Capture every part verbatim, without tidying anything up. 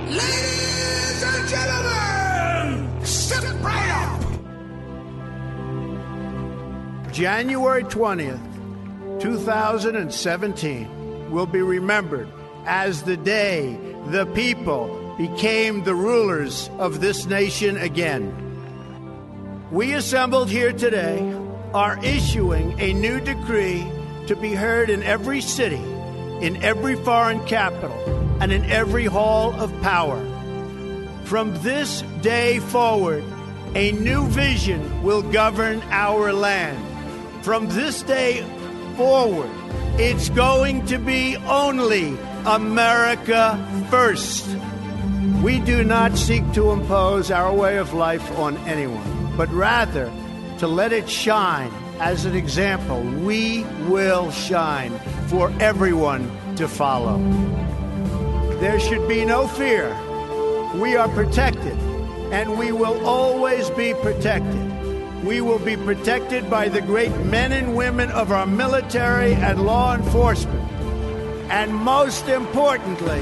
Ladies and gentlemen, step right up. January twentieth, two thousand seventeen will be remembered as the day the people became the rulers of this nation again. We assembled here today are issuing a new decree to be heard in every city, in every foreign capital, and in every hall of power. From this day forward, a new vision will govern our land. From this day forward, it's going to be only America first. We do not seek to impose our way of life on anyone, but rather to let it shine as an example. We will shine for everyone to follow. There should be no fear. We are protected, and we will always be protected. We will be protected by the great men and women of our military and law enforcement. And most importantly,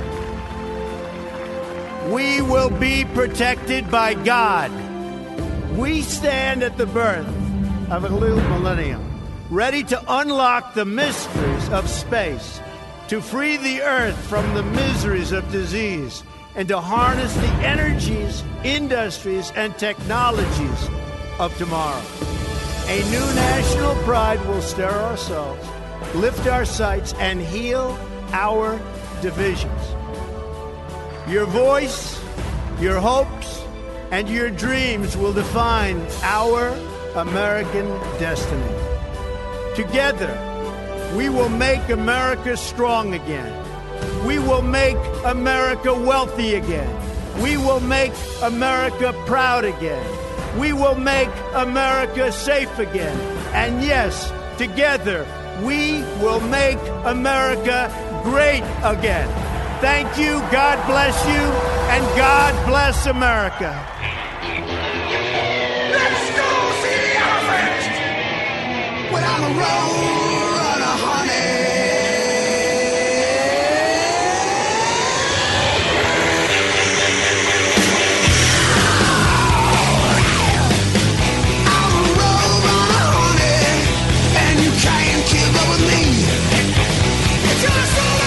we will be protected by God. We stand at the birth of a new millennium, ready to unlock the mysteries of space, to free the earth from the miseries of disease, and to harness the energies, industries, and technologies of tomorrow. A new national pride will stir our souls, lift our sights, and heal our divisions. Your voice, your hopes, and your dreams will define our American destiny. Together, we will make America strong again. We will make America wealthy again. We will make America proud again. We will make America safe again. And yes, together, we will make America great again. Thank you, God bless you, and God bless America. Let's go see the elephant. When I'm a road runner, honey. I'm a road runner, honey, and you can't keep up with me. It's just over.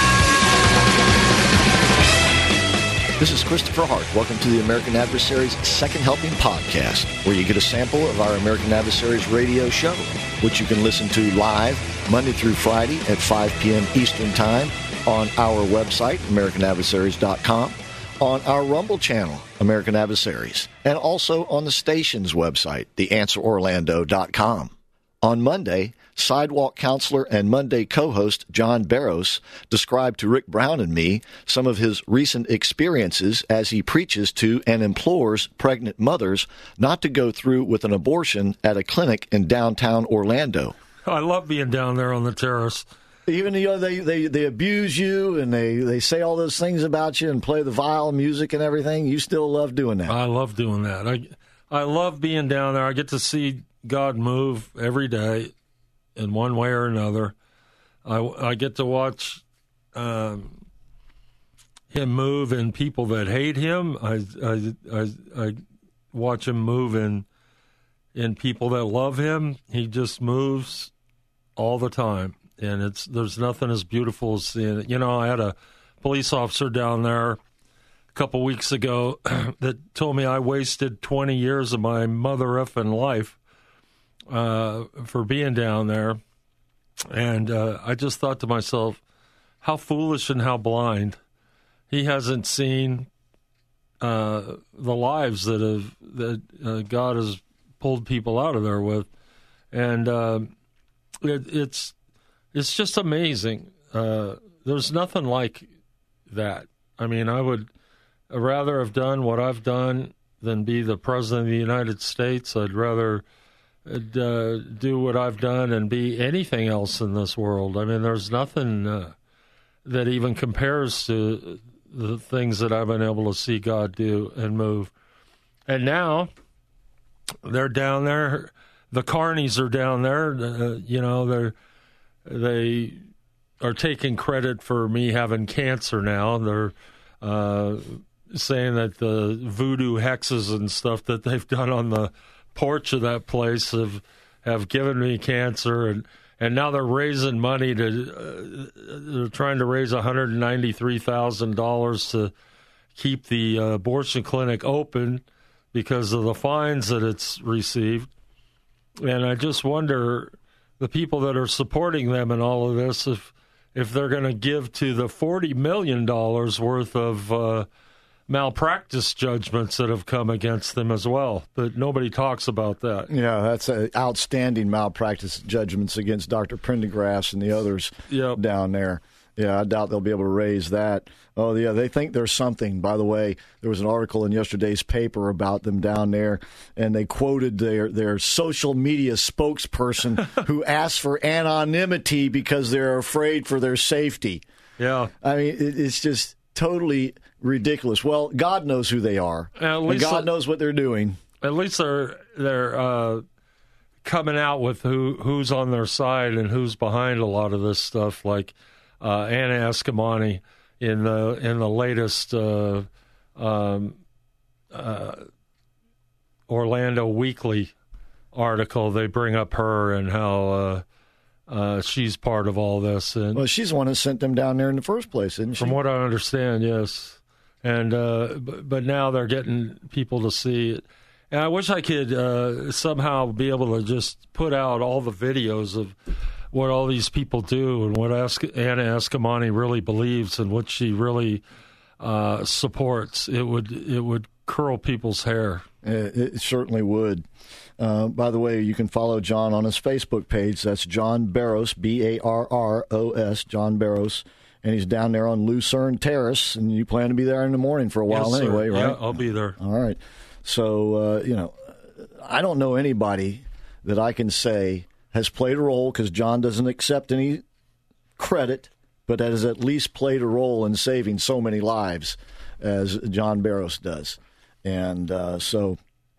This is Christopher Hart. Welcome to the American Adversaries Second Helping Podcast, where you get a sample of our American Adversaries radio show, which you can listen to live Monday through Friday at five p.m. Eastern Time on our website, American Adversaries dot com, on our Rumble channel, American Adversaries, and also on the station's website, the answer orlando dot com. On Monday, Sidewalk counselor and Monday co-host John Barros described to Rick Brown and me some of his recent experiences as he preaches to and implores pregnant mothers not to go through with an abortion at a clinic in downtown Orlando. I love being down there on the terrace. Even you know, they, they, they abuse you and they, they say all those things about you and play the vile music and everything, you still love doing that. I love doing that. I, I love being down there. I get to see God move every day in one way or another. I, I get to watch um, him move in people that hate him. I, I, I, I watch him move in in people that love him. He just moves all the time, and it's there's nothing as beautiful as seeing it. You know, I had a police officer down there a couple weeks ago that told me I wasted twenty years of my mother effing life Uh, for being down there, and uh, I just thought to myself, how foolish and how blind. He hasn't seen uh, the lives that have that uh, God has pulled people out of there with, and uh, it, it's it's just amazing. Uh, there's nothing like that. I mean, I would rather have done what I've done than be the president of the United States. I'd rather Uh, do what I've done and be anything else in this world. I mean, there's nothing uh, that even compares to the things that I've been able to see God do and move. And now they're down there. The carnies are down there. Uh, you know, they're they are taking credit for me having cancer now. They're uh, saying that the voodoo hexes and stuff that they've done on the porch of that place have have given me cancer, and, and now they're raising money to uh, they're trying to raise one hundred ninety-three thousand dollars to keep the uh, abortion clinic open because of the fines that it's received. And I just wonder, the people that are supporting them in all of this, if if they're going to give to the forty million dollars worth of uh, malpractice judgments that have come against them as well. But nobody talks about that. Yeah, that's a outstanding malpractice judgments against Doctor Prendergast and the others Yep. down there. Yeah, I doubt they'll be able to raise that. Oh, yeah, they think there's something. By the way, there was an article in yesterday's paper about them down there, and they quoted their, their social media spokesperson who asked for anonymity because they're afraid for their safety. Yeah. I mean, it, it's just totally ridiculous. Well, God knows who they are. At And least God it- knows what they're doing. At least they're they're uh, coming out with who who's on their side and who's behind a lot of this stuff, like uh, Anna Eskamani in the in the latest uh, um, uh, Orlando Weekly article. They bring up her and how uh, uh, she's part of all this. And Well, she's the one that sent them down there in the first place, isn't she? from what I understand, yes. And uh, but, but now they're getting people to see it. And I wish I could uh, somehow be able to just put out all the videos of what all these people do and what Ask- Anna Eskamani really believes and what she really uh, supports. It would it would curl people's hair. It, it certainly would. Uh, by the way, you can follow John on his Facebook page. That's John Barros, B A R R O S, John Barros. And he's down there on Lucerne Terrace, and you plan to be there in the morning for a while Yes, sir. anyway, right? Yeah, I'll be there. All right. So, uh, you know, I don't know anybody that I can say has played a role, because John doesn't accept any credit, but has at least played a role in saving so many lives as John Barros does. And uh, so,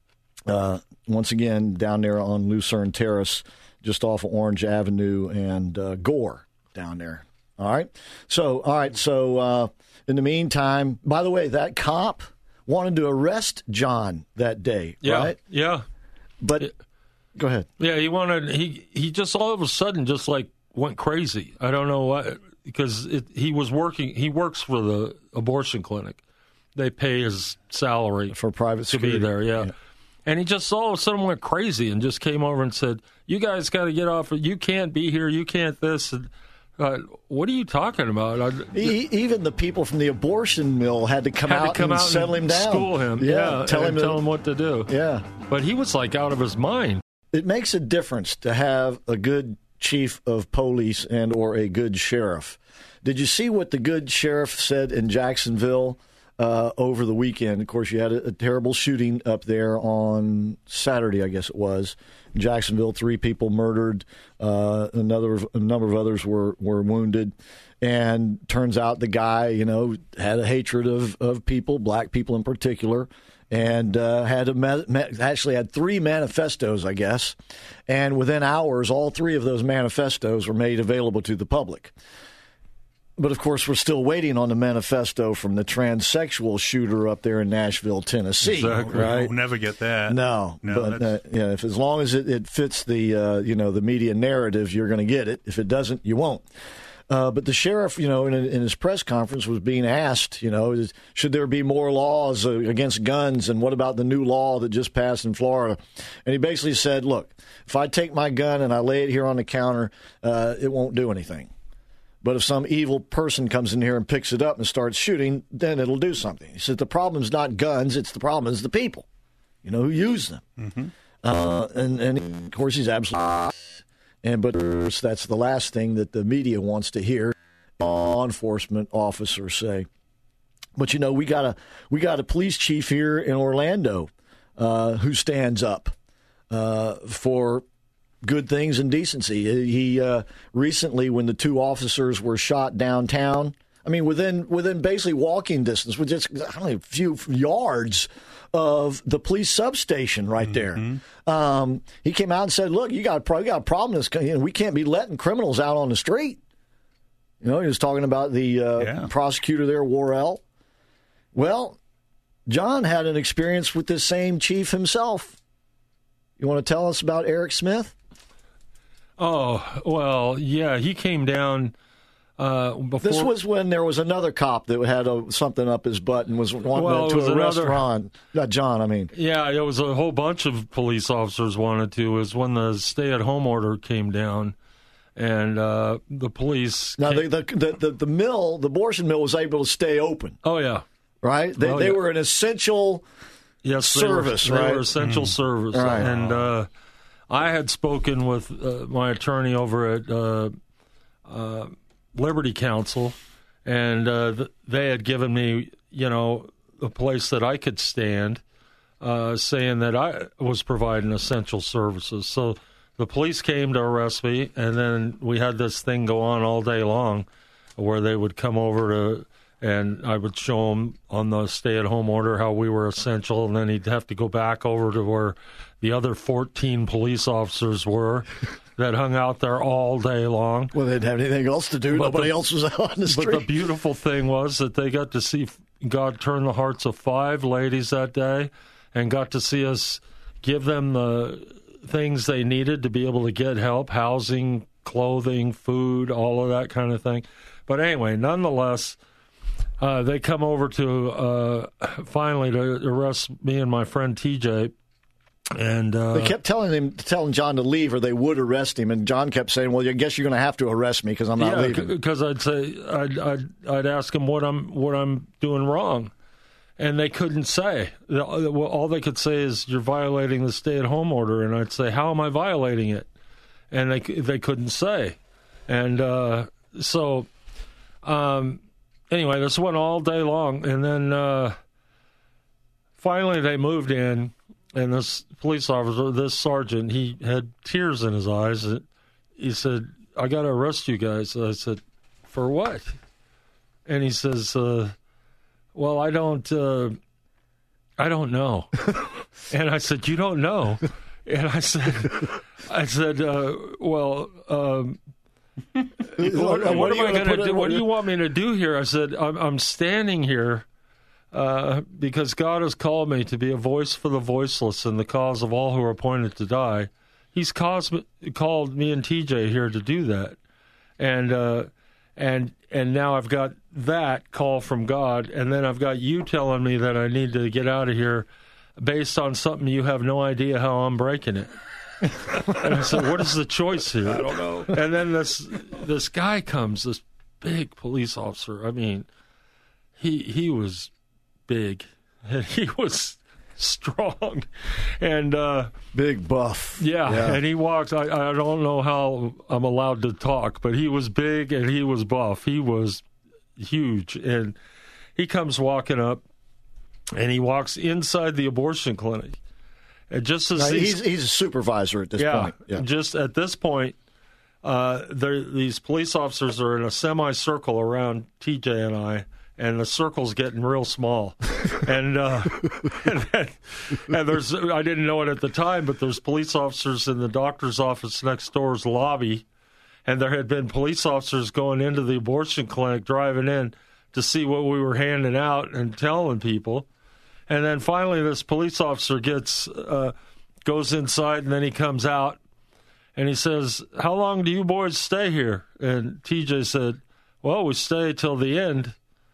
uh, once again, down there on Lucerne Terrace, just off of Orange Avenue and uh, Gore down there. All right. So, all right. So, uh, in the meantime, by the way, that cop wanted to arrest John that day, Yeah, right? yeah, But go ahead. yeah. He wanted he he just all of a sudden just like went crazy. I don't know why, because it, he was working. He works for the abortion clinic. They pay his salary For private to be security. there. Yeah. Yeah. And he just all of a sudden went crazy and just came over and said, "You guys got to get off. You can't be here. You can't this." And, Uh, what are you talking about? I, E- even the people from the abortion mill had to come had out to come and out settle and him down. school him. Yeah, Yeah, tell and him, to- tell him what to do. Yeah, But he was like out of his mind. it makes a difference to have a good chief of police and or a good sheriff. Did you see what the good sheriff said in Jacksonville uh, over the weekend? Of course, you had a, a terrible shooting up there on Saturday, I guess it was. In Jacksonville, three people murdered. Uh, another a number of others were, were wounded. And turns out the guy, you know, had a hatred of, of people, black people in particular, and uh, had a ma- ma- actually had three manifestos, I guess. And within hours, all three of those manifestos were made available to the public. But, of course, we're still waiting on the manifesto from the transsexual shooter up there in Nashville, Tennessee. Exactly. Right? We'll never get that. No, No, but uh, that's- yeah, if as long as it, it fits the uh, you know the media narrative, you're going to get it. If it doesn't, you won't. Uh, but the sheriff, you know, in, in his press conference was being asked, you know, is, should there be more laws uh, against guns, and what about the new law that just passed in Florida? And he basically said, look, if I take my gun and I lay it here on the counter, uh, it won't do anything. But if some evil person comes in here and picks it up and starts shooting, then it'll do something. He said the problem's not guns, it's the problem is the people, you know, who use them. Mm-hmm. Uh, and, and, of course, he's absolutely and but that's the last thing that the media wants to hear law enforcement officers say. But, you know, we got a, we got a police chief here in Orlando uh, who stands up uh, for good things and decency. He uh, recently, when the two officers were shot downtown, I mean, within within basically walking distance, with just I don't know, a few yards of the police substation right there, mm-hmm. um, he came out and said, "Look, you got a, pro- you got a problem. This, you know, we can't be letting criminals out on the street." You know, he was talking about the uh, yeah. prosecutor there, Worrell. Well, John had an experience with this same chief himself. You want to tell us about Eric Smith? Oh, well, yeah, he came down uh, before. This was when there was another cop that had a, something up his butt and was wanting Well, to it was arrest another- Ron. Not John, I mean. Yeah, it was a whole bunch of police officers wanted to. It was when the stay-at-home order came down, and uh, the police. Now, came- the, the, the, the mill, the abortion mill was able to stay open, oh, yeah. right? They, Oh, they yeah. were an essential Yes, they service, were, they right? were essential service. Right. And uh, I had spoken with uh, my attorney over at uh, uh, Liberty Counsel, and uh, th- they had given me, you know, a place that I could stand, uh, saying that I was providing essential services. So the police came to arrest me, and then we had this thing go on all day long where they would come over to, and I would show him on the stay-at-home order how we were essential, and then he'd have to go back over to where the other fourteen police officers were that hung out there all day long. Well, they didn't have anything else to do. But Nobody the- else was out on the But street. the beautiful thing was that they got to see God turn the hearts of five ladies that day and got to see us give them the things they needed to be able to get help, housing, clothing, food, all of that kind of thing. But anyway, nonetheless, uh, they come over to uh, finally to arrest me and my friend T J. And uh, They kept telling him, telling John to leave, or they would arrest him. And John kept saying, "Well, I guess you're going to have to arrest me because I'm not yeah, leaving." because I'd say I'd, I'd I'd ask them what I'm what I'm doing wrong, and they couldn't say. All they could say is you're violating the stay-at-home order, and I'd say how am I violating it, and they they couldn't say, and uh, so um, anyway, this went all day long, and then uh, finally they moved in. And this police officer, this sergeant, he had tears in his eyes. He said, I got to arrest you guys. I said, for what? And he says, uh, well, I don't, uh, I don't know. And I said, you don't know? And I said, I said, uh, well, um, what, What what are you am I gonna going to put do? in- What do you want me to do here? I said, I'm, I'm standing here Uh, because God has called me to be a voice for the voiceless and the cause of all who are appointed to die. He's caused, called me and T J here to do that, and uh, and and now I've got that call from God, and then I've got you telling me that I need to get out of here based on something you have no idea how I'm breaking it. And I said, what is the choice here? I don't know. And then this this guy comes, this big police officer. I mean, he he was big, and he was strong, and uh, Big buff. yeah, and he walked. I, I don't know how I'm allowed to talk, but he was big and he was buff. He was huge, and he comes walking up, and he walks inside the abortion clinic, and just as Now, these, he's he's a supervisor at this yeah, point. Yeah. just at this point, uh, there these police officers are in a semicircle around T J and I. And the circle's getting real small, and uh, and, then, and there's I didn't know it at the time, but there's police officers in the doctor's office next door's lobby, and there had been police officers going into the abortion clinic, driving in to see what we were handing out and telling people, and then finally this police officer gets uh, goes inside, and then he comes out, and he says, "How long do you boys stay here?" And T J said, "Well, we stay till the end."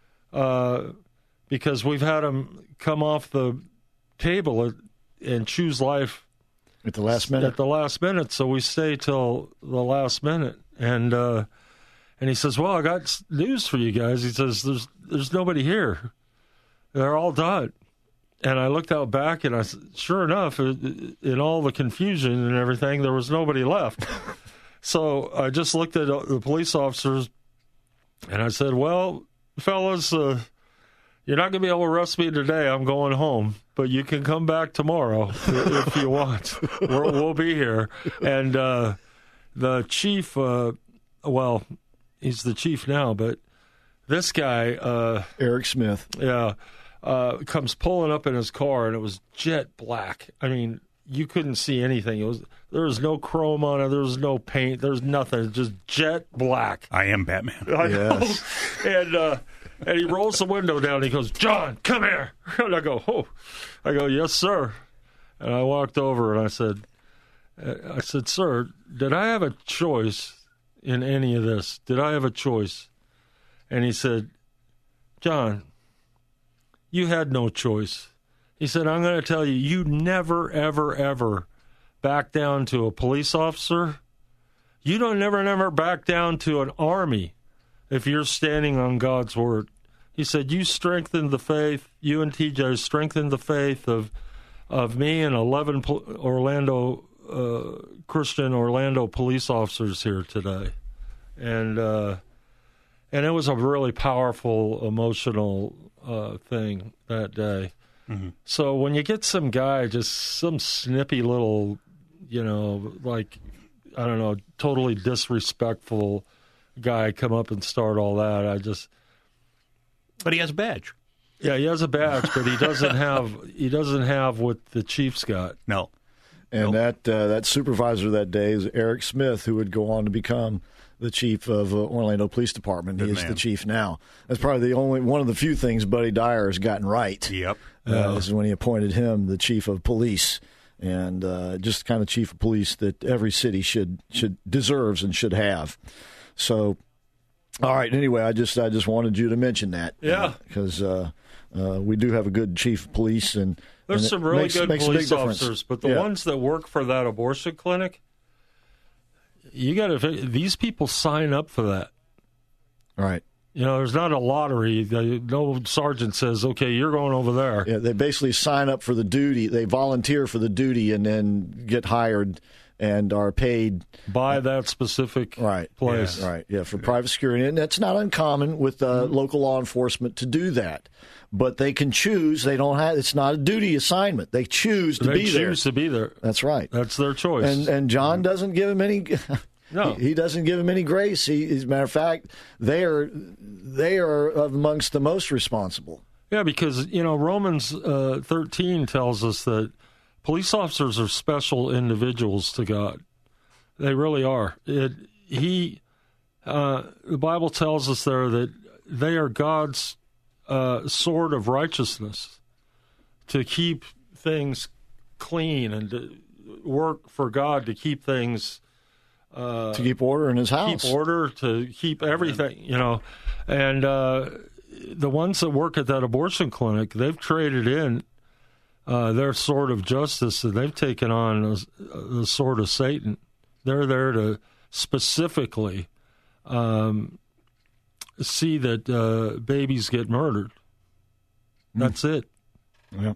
Uh, because we've had them come off the table and choose life At the last minute. at the last minute, so we stay till the last minute. And uh, and he says, "Well, I got s- news for you guys." He says, "There's there's nobody here; they're all done." And I looked out back, and I said, sure enough, in all the confusion and everything, there was nobody left. So I just looked at the police officers, and I said, "Well, fellas, uh, you're not going to be able to arrest me today. I'm going home, but you can come back tomorrow if you want. We're, we'll be here." And uh, the chief, uh, well, he's the chief now, but this guy, uh, Eric Smith. yeah, uh, comes pulling up in his car, and it was jet black. I mean, you couldn't see anything. It was there was no chrome on it. There was no paint. There's nothing. Just jet black. I am Batman. I Yes. know. And uh, And he rolls the window down. He goes, "John, come here." And I go, "Oh." I go, "Yes, sir." And I walked over and I said, I said, "Sir, did I have a choice in any of this? Did I have a choice?" And he said, "John, you had no choice." He said, "I'm going to tell you, you never, ever, ever back down to a police officer. You don't never, never back down to an army if you're standing on God's word." He said, "You strengthened the faith, you and T J strengthened the faith of of me and eleven Orlando, uh, Christian Orlando police officers here today." And, uh, and it was a really powerful, emotional uh, thing that day. Mm-hmm. So when you get some guy, just some snippy little, you know, like, I don't know, totally disrespectful guy come up and start all that, I just... But he has a badge. Yeah, he has a badge, but he doesn't have he doesn't have what the Chiefs got. No. And nope. that uh, that supervisor that day is Eric Smith, who would go on to become the chief of uh, Orlando Police Department. Good he is man. the chief now. That's probably the only one of the few things Buddy Dyer has gotten right. Yep. Uh, uh, this is when he appointed him the chief of police, and uh, just kind of chief of police that every city should should deserves and should have. So, all right. Anyway, I just I just wanted you to mention that. Yeah. Because uh, uh, uh, we do have a good chief of police, and there's and some really makes, good makes police officers, but the yeah. ones that work for that abortion clinic, you got to. These people sign up for that. Right. You know, there's not a lottery. No sergeant says, "Okay, you're going over there." Yeah, they basically sign up for the duty. They volunteer for the duty and then get hired and are paid by that specific right, place. Yeah, right, yeah, for private security. And that's not uncommon with uh, mm-hmm. local law enforcement to do that. But they can choose. They don't have. It's not a duty assignment. They choose to they be there. They choose to be there. That's right. That's their choice. And and John doesn't give him any. No, he, he doesn't give him any grace. He, as a matter of fact, they are they are amongst the most responsible. Yeah, because you know Romans uh, thirteen tells us that police officers are special individuals to God. They really are. It, he, uh, the Bible tells us there that they are God's uh, sword of righteousness to keep things clean and to work for God to keep things. Uh, to keep order in his house. Keep order, to keep everything, you know. And uh, the ones that work at that abortion clinic, they've traded in uh, their sword of justice, and they've taken on a, the sword of Satan. They're there to specifically um, see that uh, babies get murdered. That's mm. it. Yeah.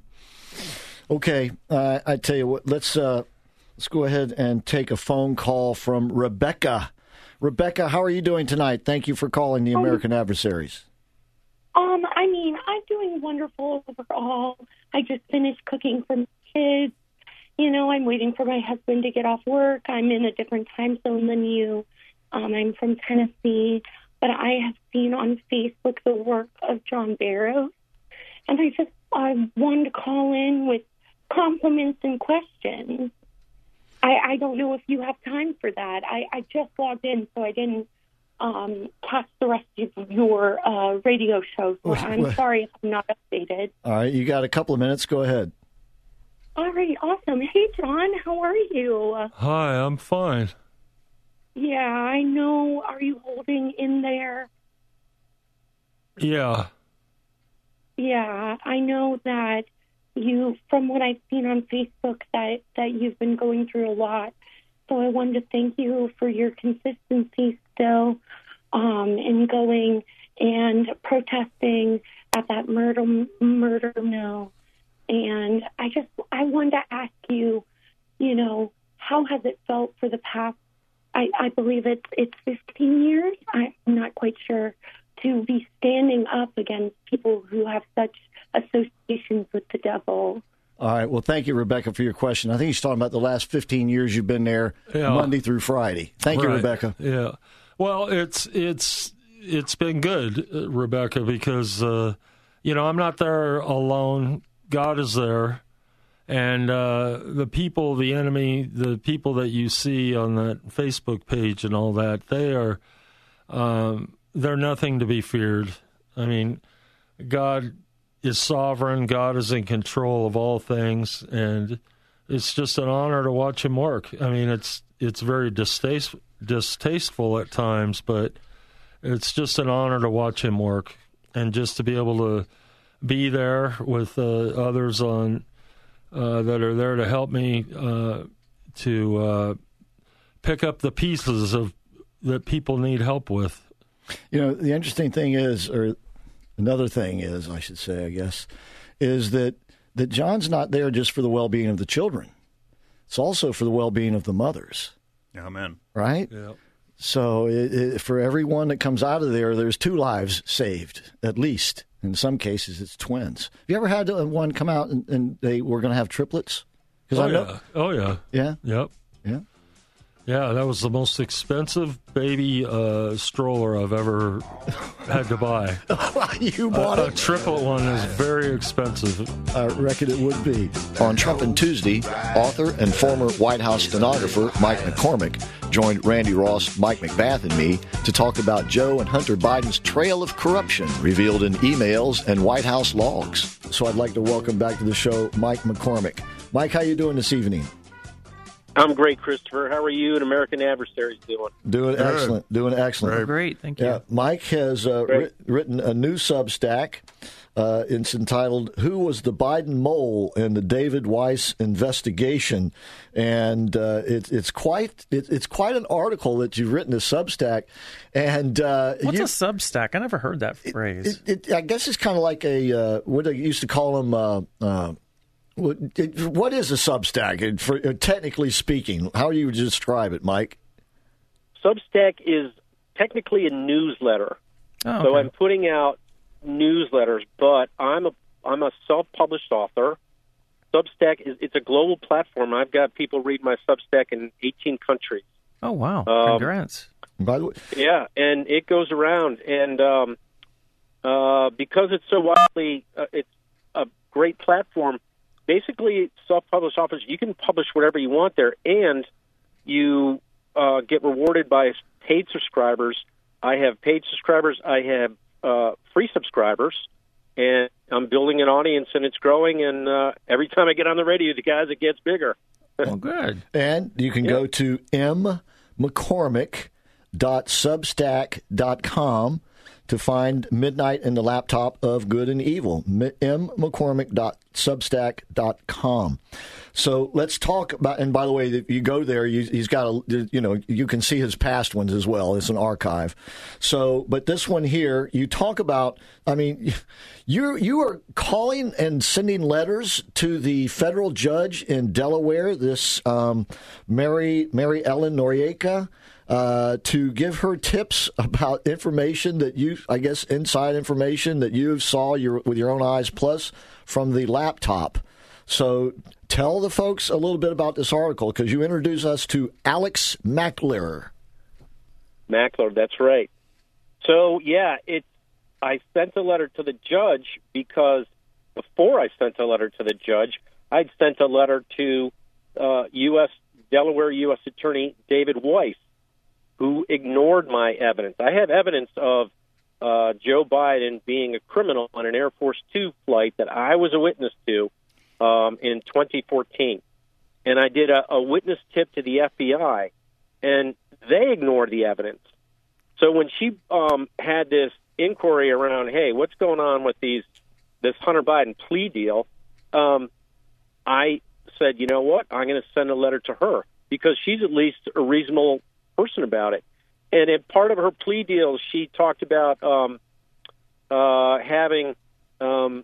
Okay, uh, I tell you what, let's... Uh, Let's go ahead and take a phone call from Rebecca. Rebecca, how are you doing tonight? Thank you for calling the American um, Adversaries. Um, I mean, I'm doing wonderful overall. I just finished cooking for my kids. You know, I'm waiting for my husband to get off work. I'm in a different time zone than you. Um, I'm from Tennessee, but I have seen on Facebook the work of John Barrows, and I just I wanted to call in with compliments and questions. I, I don't know if you have time for that. I, I just logged in, so I didn't um, catch the rest of your uh, radio show. So I'm well, sorry if I'm not updated. All right, you got a couple of minutes. Go ahead. All right, awesome. Hey, John, how are you? Hi, I'm fine. Yeah, I know. Are you holding in there? Yeah. Yeah, I know that. You, from what I've seen on Facebook, that, that you've been going through a lot. So I wanted to thank you for your consistency still um, in going and protesting at that murder murder mill. And I just, I wanted to ask you, you know, how has it felt for the past, I, I believe it's, it's fifteen years, I'm not quite sure, to be standing up against people who have such associations with the devil. All right. Well, thank you, Rebecca, for your question. I think he's talking about the last fifteen years you've been there, yeah. Monday through Friday. Thank right. you, Rebecca. Yeah. Well, it's it's it's been good, Rebecca, because uh, you know I'm not there alone. God is there, and uh, the people, the enemy, the people that you see on that Facebook page and all that, they are um, they're nothing to be feared. I mean, God is sovereign. God is in control of all things, and it's just an honor to watch him work. I mean, it's it's very distaste, distasteful at times, but it's just an honor to watch him work, and just to be able to be there with uh, others on uh, that are there to help me uh, to uh, pick up the pieces of that people need help with. You know, the interesting thing is, or another thing is, I should say, I guess, is that, that John's not there just for the well-being of the children. It's also for the well-being of the mothers. Amen. Right? Yeah. So it, it, for everyone that comes out of there, there's two lives saved, at least. In some cases, it's twins. Have you ever had one come out and, and they were going to have triplets? Oh, I know, yeah. Oh, yeah. Yeah? Yep. Yeah. Yeah, that was the most expensive baby uh, stroller I've ever had to buy. You bought a, it? A triplet one is very expensive. I reckon it would be. On Trump and Tuesday, author and former White House stenographer Mike McCormick joined Randy Ross, Mike McBath, and me to talk about Joe and Hunter Biden's trail of corruption revealed in emails and White House logs. So I'd like to welcome back to the show Mike McCormick. Mike, how you doing this evening? I'm great, Christopher. How are you and American Adversaries doing? Doing Good. excellent. Doing excellent. Very great. Thank you. Yeah, Mike has uh, writ- written a new Substack. Uh, it's entitled "Who Was the Biden Mole in the David Weiss Investigation?" And uh, it, it's quite it, it's quite an article that you've written to Substack. And uh, What's you, a Substack? I never heard that phrase. It, it, I guess it's kind of like a uh, what they used to call them. Uh, uh, what is a Substack? For, uh, technically speaking, how do you describe it, Mike? Substack is technically a newsletter. Oh, okay. So I'm putting out newsletters, but I'm a I'm a self-published author. Substack is it's a global platform. I've got people read my Substack in eighteen countries. Oh, wow. Um, Congrats. By the way, Yeah, and it goes around, and um, uh, because it's so widely, uh, it's a great platform. Basically, self-published authors, you can publish whatever you want there, and you uh, get rewarded by paid subscribers. I have paid subscribers. I have uh, free subscribers, and I'm building an audience, and it's growing. And uh, every time I get on the radio, the guys, it gets bigger. Well, good. and you can Yeah. go to m mccormick dot substack dot com to find Midnight in the Laptop of Good and Evil. m mccormick dot substack dot com. So let's talk about, and by the way, if you go there, you, he's got a, you know, you can see his past ones as well. It's an archive. So, but this one here, you talk about, I mean, you you are calling and sending letters to the federal judge in Delaware, this um, Mary, Mary Ellen Noriega, Uh, to give her tips about information that you, I guess, inside information that you saw your, with your own eyes, plus from the laptop. So tell the folks a little bit about this article, because you introduce us to Alex Mackler. Mackler, that's right. So, yeah, it. I sent a letter to the judge because before I sent a letter to the judge, I'd sent a letter to uh, U S Delaware U S Attorney David Weiss, who ignored my evidence. I have evidence of uh, Joe Biden being a criminal on an Air Force Two flight that I was a witness to um, in twenty fourteen. And I did a, a witness tip to the F B I, and they ignored the evidence. So when she um, had this inquiry around, hey, what's going on with these this Hunter Biden plea deal, um, I said, you know what, I'm going to send a letter to her because she's at least a reasonable person about it. And in part of her plea deal, she talked about um, uh, having, um,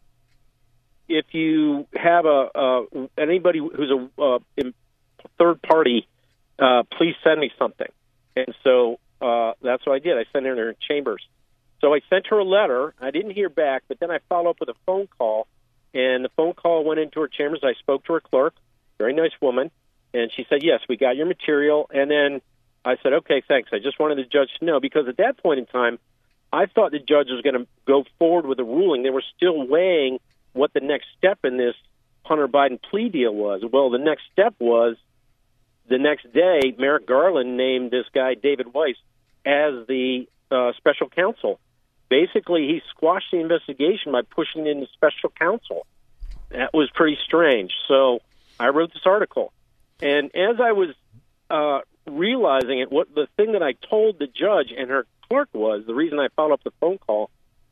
if you have a uh, anybody who's a uh, third party, uh, please send me something. And so uh, that's what I did. I sent her in chambers. So I sent her a letter. I didn't hear back, but then I followed up with a phone call, and the phone call went into her chambers. I spoke to her clerk, very nice woman, and she said, yes, we got your material. And then I said, okay, thanks. I just wanted the judge to know, because at that point in time, I thought the judge was going to go forward with a ruling. They were still weighing what the next step in this Hunter Biden plea deal was. Well, the next step was the next day, Merrick Garland named this guy, David Weiss, as the uh, special counsel. basically he squashed the investigation by pushing it into special counsel. That was pretty strange. So I wrote this article. And as I was uh, realizing it, what the thing that I told the judge and her clerk was, the reason I followed up the phone call,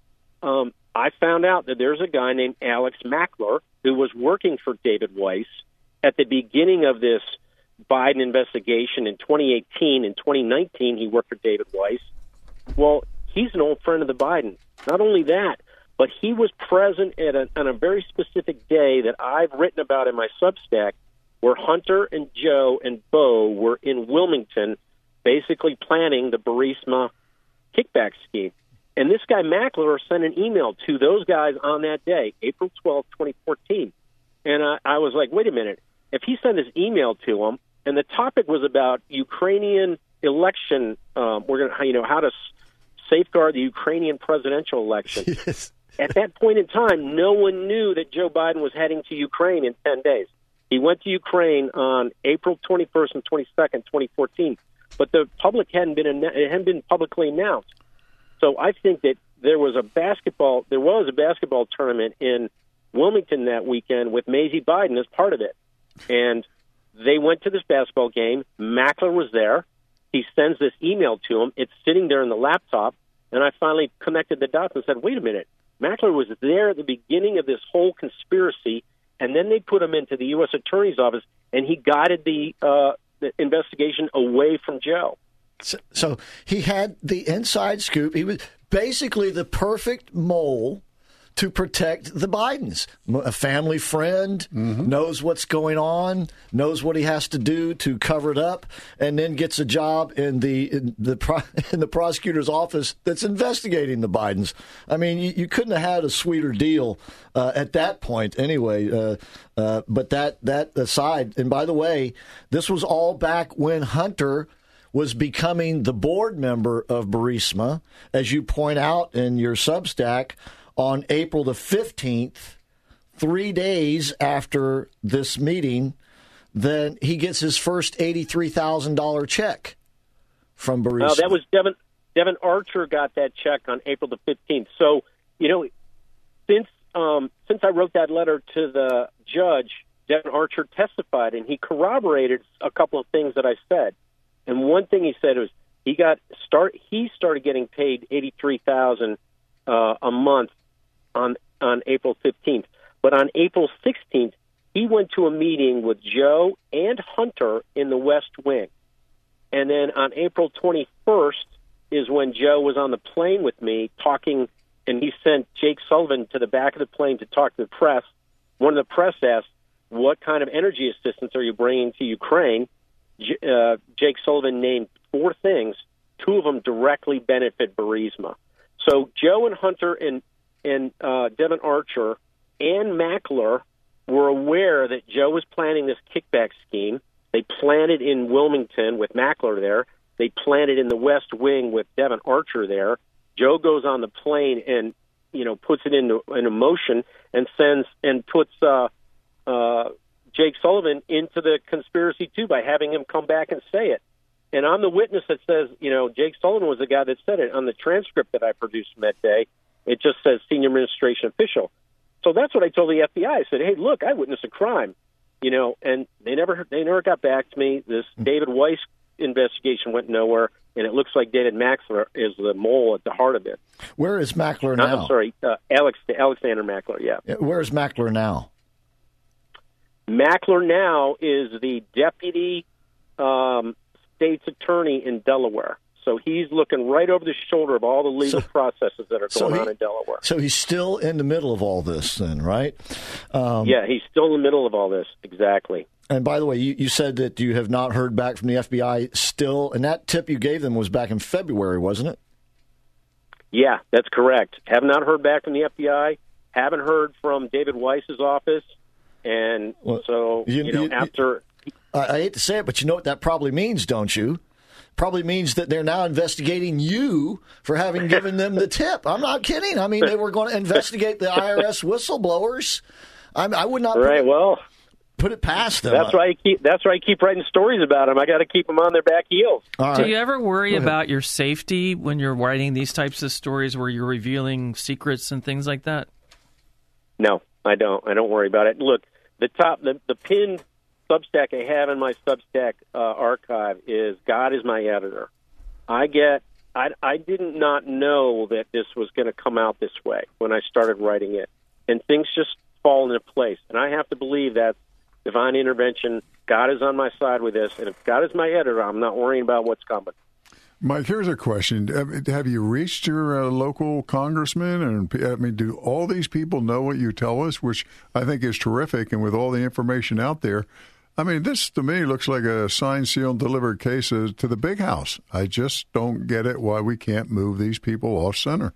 um, I found out that there's a guy named Alex Mackler who was working for David Weiss at the beginning of this Biden investigation in twenty eighteen. In twenty nineteen, he worked for David Weiss. Well, he's an old friend of the Biden. Not only that, but he was present at a, on a very specific day that I've written about in my Substack, where Hunter and Joe and Bo were in Wilmington basically planning the Burisma kickback scheme. And this guy Mackler sent an email to those guys on that day, April twelfth, twenty fourteen. And I, I was like, wait a minute. If he sent this email to them, and the topic was about Ukrainian election, um, we're going to, you know, how to s- safeguard the Ukrainian presidential election. Yes. At that point in time, no one knew that Joe Biden was heading to Ukraine in ten days. He went to Ukraine on April twenty-first and twenty-second, twenty fourteen, but the public hadn't been it hadn't been publicly announced. So I think that there was a basketball there was a basketball tournament in Wilmington that weekend with Maisie Biden as part of it, and they went to this basketball game. Mackler was there. He sends this email to him. It's sitting there in the laptop, and I finally connected the dots and said, "Wait a minute." Mackler was there at the beginning of this whole conspiracy, and then they put him into the U S Attorney's Office, and he guided the, uh, the investigation away from Joe. So, so he had the inside scoop. He was basically the perfect mole to protect the Bidens. A family friend, mm-hmm. knows what's going on, knows what he has to do to cover it up, and then gets a job in the in the in the prosecutor's office that's investigating the Bidens. I mean, you, you couldn't have had a sweeter deal uh, at that point, anyway. Uh, uh, but that that aside, and by the way, this was all back when Hunter was becoming the board member of Burisma, as you point out in your Substack. On April the fifteenth, three days after this meeting, then he gets his first eighty-three thousand dollars check from Burisma. No, that was Devin, Devin Archer got that check on April the fifteenth. So, you know, since um, since I wrote that letter to the judge, Devin Archer testified, and he corroborated a couple of things that I said. And one thing he said was he got start he started getting paid eighty-three thousand dollars uh, a month on on April fifteenth. But on April sixteenth, he went to a meeting with Joe and Hunter in the West Wing. And then on April twenty-first is when Joe was on the plane with me talking, and he sent Jake Sullivan to the back of the plane to talk to the press. One of the press asked, what kind of energy assistance are you bringing to Ukraine? J- uh, Jake Sullivan named four things. Two of them directly benefit Burisma. So Joe and Hunter and and uh, Devin Archer and Mackler were aware that Joe was planning this kickback scheme. They planned it in Wilmington with Mackler there. They planned it in the West Wing with Devin Archer there. Joe goes on the plane and, you know, puts it into, into motion and sends and puts uh, uh, Jake Sullivan into the conspiracy, too, by having him come back and say it. And I'm the witness that says, you know, Jake Sullivan was the guy that said it. On the transcript that I produced from that day, it just says senior administration official. So that's what I told the F B I. I said, hey, look, I witnessed a crime, you know, and they never they never got back to me. This David Weiss investigation went nowhere, and it looks like David Mackler is the mole at the heart of it. Where is Mackler now? I'm sorry, uh, Alex Alexander Mackler, yeah. Where is Mackler now? Mackler now is the deputy um, state's attorney in Delaware. So he's looking right over the shoulder of all the legal so, processes that are going so he, on in Delaware. So he's still in the middle of all this then, right? Um, yeah, he's still in the middle of all this, exactly. And by the way, you, you said that you have not heard back from the F B I still, and that tip you gave them was back in February, wasn't it? Yeah, that's correct. Have not heard back from the F B I, haven't heard from David Weiss's office, and well, so, you, you know, you, after... I, I hate to say it, but you know what that probably means, don't you? Probably means that they're now investigating you for having given them the tip. I'm not kidding. I mean, they were going to investigate the I R S whistleblowers. I, I would not. Right. Well, put it past them. That's why I keep. That's why I keep writing stories about them. I got to keep them on their back heels. All Do right. you ever worry about your safety when you're writing these types of stories where you're revealing secrets and things like that? No, I don't. I don't worry about it. Look, the top, the, the pinned Substack I have in my Substack uh, archive is "God is my editor." I get. I, I did not know that this was going to come out this way when I started writing it, and things just fall into place. And I have to believe that divine intervention. God is on my side with this, and if God is my editor, I'm not worrying about what's coming. Mike, here's a question. Have you reached your uh, local congressman? And I mean, do all these people know what you tell us, which I think is terrific, and with all the information out there, I mean, this to me looks like a signed, sealed, delivered case uh, to the big house. I just don't get it why we can't move these people off center.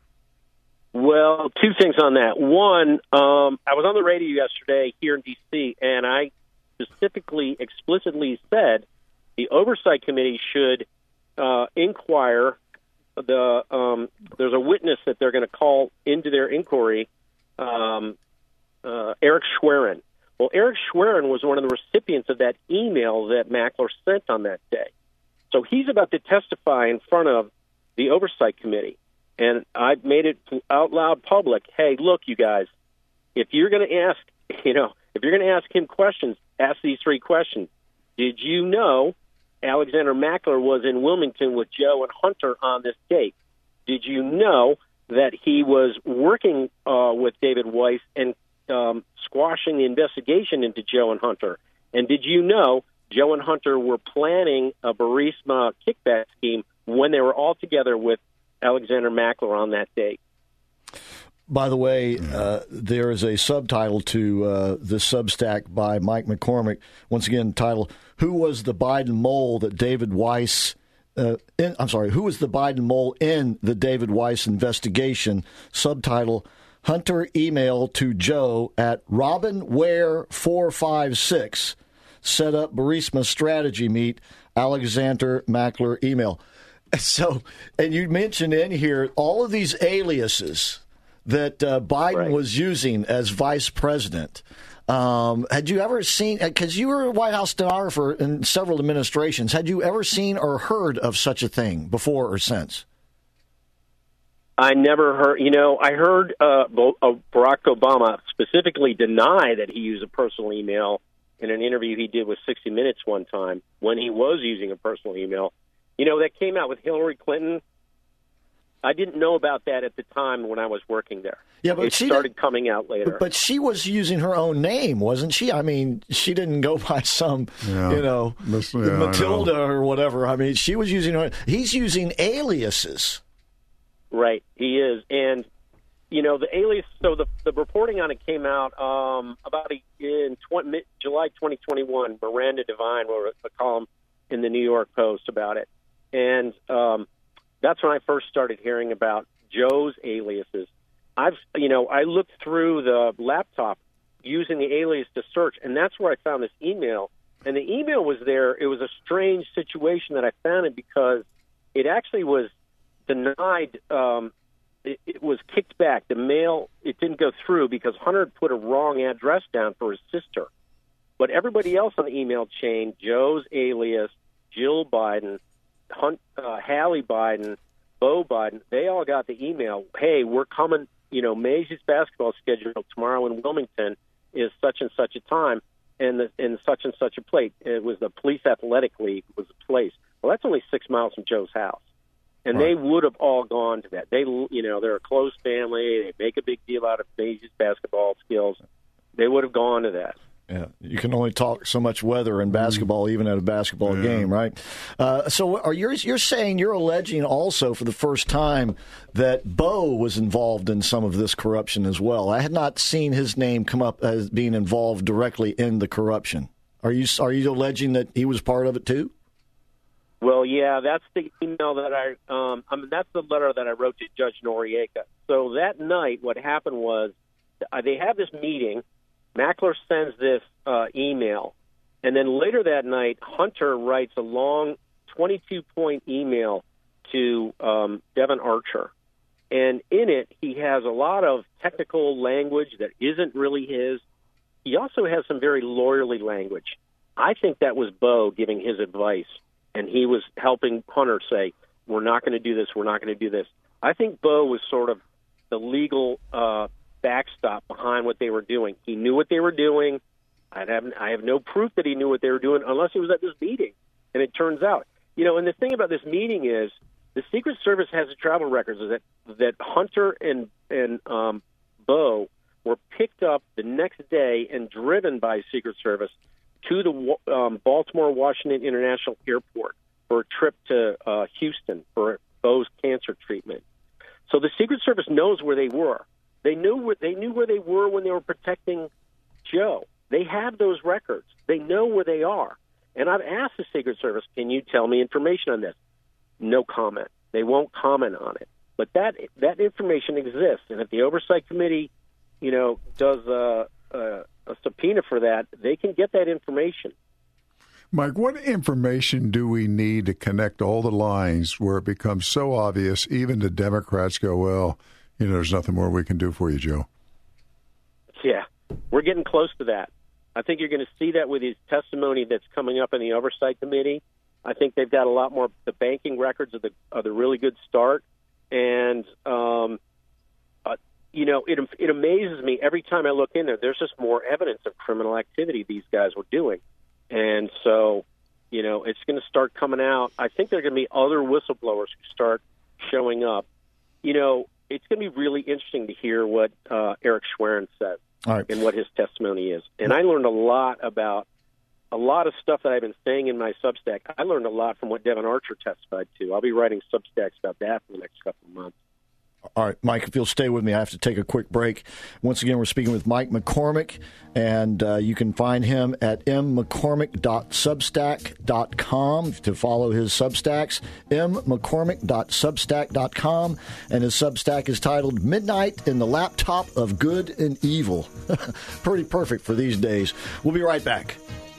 Well, two things on that. One, um, I was on the radio yesterday here in D C, and I specifically, explicitly said the Oversight Committee should uh, inquire. The um, there's a witness that they're going to call into their inquiry, um, uh, Eric Schwerin. Well, Eric Schwerin was one of the recipients of that email that Mackler sent on that day. So he's about to testify in front of the Oversight Committee. And I made it out loud public, hey, look, you guys, if you're going to ask, you know, if you're going to ask him questions, ask these three questions. Did you know Alexander Mackler was in Wilmington with Joe and Hunter on this date? Did you know that he was working uh, with David Weiss and um, squashing the investigation into Joe and Hunter? And did you know Joe and Hunter were planning a Burisma kickback scheme when they were all together with Alexander Mackler on that date? By the way, uh, there is a subtitle to uh, this Substack by Mike McCormick. Once again, title, Who Was the Biden Mole That David Weiss... Uh, in, I'm sorry, Who Was the Biden Mole in the David Weiss Investigation? Subtitle, Hunter Email to Joe at Robin Ware four five six. Set up Burisma strategy meet, Alexander Mackler email. So, and you mentioned in here all of these aliases that uh, Biden right. was using as vice president. Um, had you ever seen, because you were a White House stenographer in several administrations, had you ever seen or heard of such a thing before or since? I never heard, you know, I heard uh, Barack Obama specifically deny that he used a personal email in an interview he did with sixty minutes one time when he was using a personal email. You know, that came out with Hillary Clinton. I didn't know about that at the time when I was working there. Yeah, but it she started coming out later. But, but she was using her own name, wasn't she? I mean, she didn't go by some, yeah. you know, This, yeah, Matilda know. or whatever. I mean, she was using her. He's using aliases. Right, he is. And, you know, the alias, so the, the reporting on it came out um, about a, in twenty, July twenty twenty-one. Miranda Devine wrote a column in the New York Post about it. And um, that's when I first started hearing about Joe's aliases. I've, you know, I looked through the laptop using the alias to search, and that's where I found this email. And the email was there. It was a strange situation that I found it because it actually was denied. Um, it, it was kicked back. The mail, it didn't go through because Hunter had put a wrong address down for his sister. But everybody else on the email chain, Joe's alias, Jill Biden, Hunt, uh, Hallie Biden, Bo Biden, they all got the email, hey, we're coming, you know, Macy's basketball schedule tomorrow in Wilmington is such and such a time and the, in such and such a place. It was the Police Athletic League was the place. Well, that's only six miles from Joe's house. And right. They would have all gone to that. They, you know, they're a close family. They make a big deal out of Macy's basketball skills. They would have gone to that. Yeah, you can only talk so much weather in basketball, even at a basketball yeah. game, right? Uh, so, are you you're saying you're alleging also for the first time that Bo was involved in some of this corruption as well? I had not seen his name come up as being involved directly in the corruption. Are you are you alleging that he was part of it too? Well, yeah, that's the email that I. Um, I mean, that's the letter that I wrote to Judge Noriega. So that night, what happened was uh, they have this meeting. Mackler sends this uh, email, and then later that night, Hunter writes a long twenty-two point email to um, Devin Archer. And in it, he has a lot of technical language that isn't really his. he also has some very lawyerly language. I think that was Bo giving his advice, and he was helping Hunter say, we're not going to do this, we're not going to do this. I think Bo was sort of the legal uh, backstop behind what they were doing. He knew what they were doing. I have, I have no proof that he knew what they were doing unless he was at this meeting. And it turns out, you know, and the thing about this meeting is the Secret Service has the travel records that that Hunter and and um, Bo were picked up the next day and driven by Secret Service to the um, Baltimore Washington International Airport for a trip to uh, Houston for Bo's cancer treatment. So the Secret Service knows where they were. They knew where they knew where they were when they were protecting Joe. They have those records. They know where they are. And I've asked the Secret Service, can you tell me information on this? No comment. They won't comment on it. But that that information exists. And if the Oversight Committee, you know, does a, a, a subpoena for that, they can get that information. Mike, what information do we need to connect all the lines where it becomes so obvious, even the Democrats go, well, you know, there's nothing more we can do for you, Joe? Yeah, we're getting close to that. I think you're going to see that with his testimony that's coming up in the Oversight Committee. I think they've got a lot more. The banking records are the are the really good start, and um, uh, you know, it it amazes me every time I look in there. There's just more evidence of criminal activity these guys were doing, and so you know, it's going to start coming out. I think there are going to be other whistleblowers who start showing up. You know, it's going to be really interesting to hear what uh, Eric Schwerin says. All right. And what his testimony is. And I learned a lot about a lot of stuff that I've been saying in my Substack. I learned a lot from what Devin Archer testified to. I'll be writing Substacks about that for the next couple of months. All right, Mike, if you'll stay with me, I have to take a quick break. Once again, we're speaking with Mike McCormick, and uh, you can find him at m mccormick dot substack dot com to follow his Substacks, m mccormick dot substack dot com, and his Substack is titled Midnight in the Laptop of Good and Evil. Pretty perfect for these days. We'll be right back.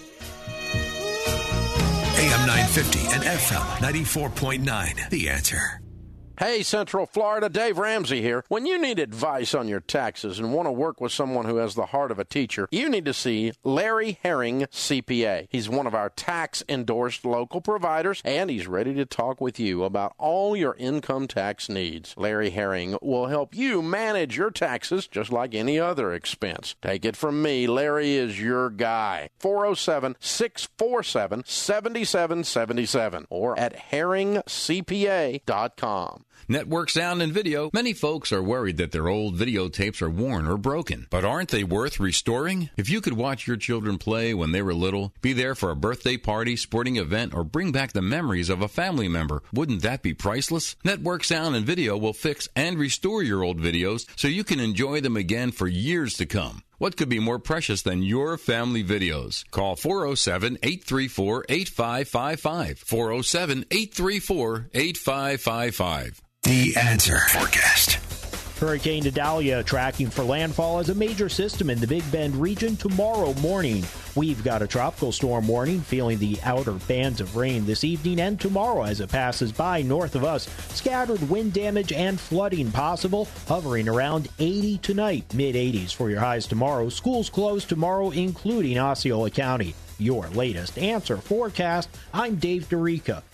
A M nine fifty and F M ninety-four point nine, The Answer. Hey, Central Florida, Dave Ramsey here. When you need advice on your taxes and want to work with someone who has the heart of a teacher, you need to see Larry Herring, C P A. He's one of our tax-endorsed local providers, and he's ready to talk with you about all your income tax needs. Larry Herring will help you manage your taxes just like any other expense. Take it from me, Larry is your guy. four oh seven, six four seven, seven seven seven seven or at herring c p a dot com. Network Sound and Video. Many folks are worried that their old videotapes are worn or broken. But aren't they worth restoring? If you could watch your children play when they were little, be there for a birthday party, sporting event, or bring back the memories of a family member, wouldn't that be priceless? Network Sound and Video will fix and restore your old videos so you can enjoy them again for years to come. What could be more precious than your family videos? Call four oh seven, eight three four, eight five five five. four oh seven, eight three four, eight five five five. The Answer Forecast. Hurricane Idalia tracking for landfall as a major system in the Big Bend region tomorrow morning. We've got a tropical storm warning, feeling the outer bands of rain this evening and tomorrow as it passes by north of us. Scattered wind damage and flooding possible, hovering around eighty tonight, mid eighties for your highs tomorrow. Schools closed tomorrow, including Osceola County. Your latest Answer Forecast. I'm Dave Dorica.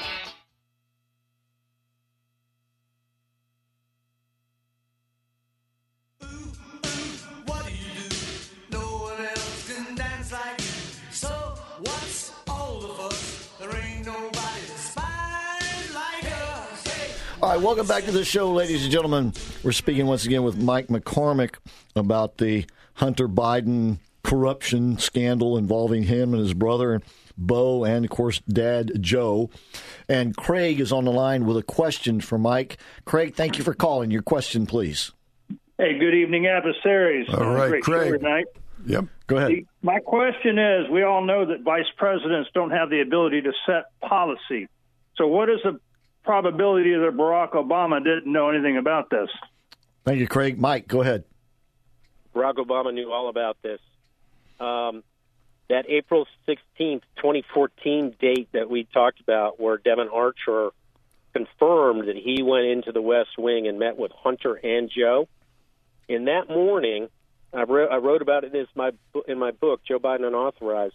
All right, welcome back to the show, ladies and gentlemen. We're speaking once again with Mike McCormick about the Hunter Biden corruption scandal involving him and his brother, Bo, and, of course, Dad, Joe. And Craig is on the line with a question for Mike. Craig, thank you for calling. Your question, please. Hey, good evening, adversaries. All right, Great Craig. show tonight. Yep, go ahead. The, my question is, we all know that vice presidents don't have the ability to set policy. So what is the probability that Barack Obama didn't know anything about this? Thank you, Craig. Mike, go ahead. Barack Obama knew all about this. Um, that April sixteenth, twenty fourteen date that we talked about, where Devin Archer confirmed that he went into the West Wing and met with Hunter and Joe, in that morning, I, re- I wrote about it in this, my in my book, Joe Biden Unauthorized.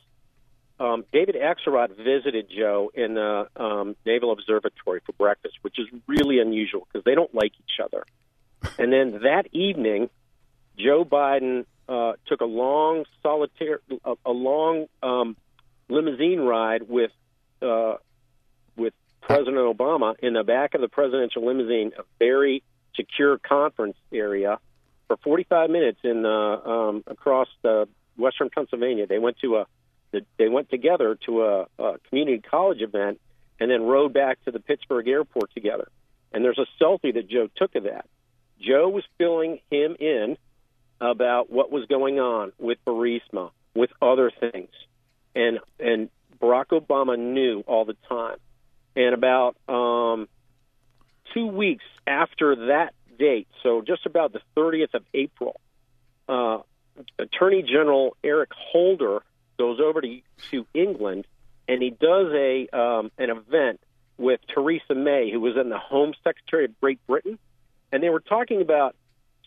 Um, David Axelrod visited Joe in the um, Naval Observatory for breakfast, which is really unusual because they don't like each other. And then that evening, Joe Biden uh, took a long solitaire, a, a long um, limousine ride with uh, with President Obama in the back of the presidential limousine, a very secure conference area, for forty-five minutes in uh, um, across the western Pennsylvania. They went to a They went together to a, a community college event and then rode back to the Pittsburgh airport together. And there's a selfie that Joe took of that. Joe was filling him in about what was going on with Burisma, with other things. And and Barack Obama knew all the time. And about um, two weeks after that date, so just about the thirtieth of April, uh, Attorney General Eric Holder goes over to to England, and he does a um, an event with Theresa May, who was then the Home Secretary of Great Britain, and they were talking about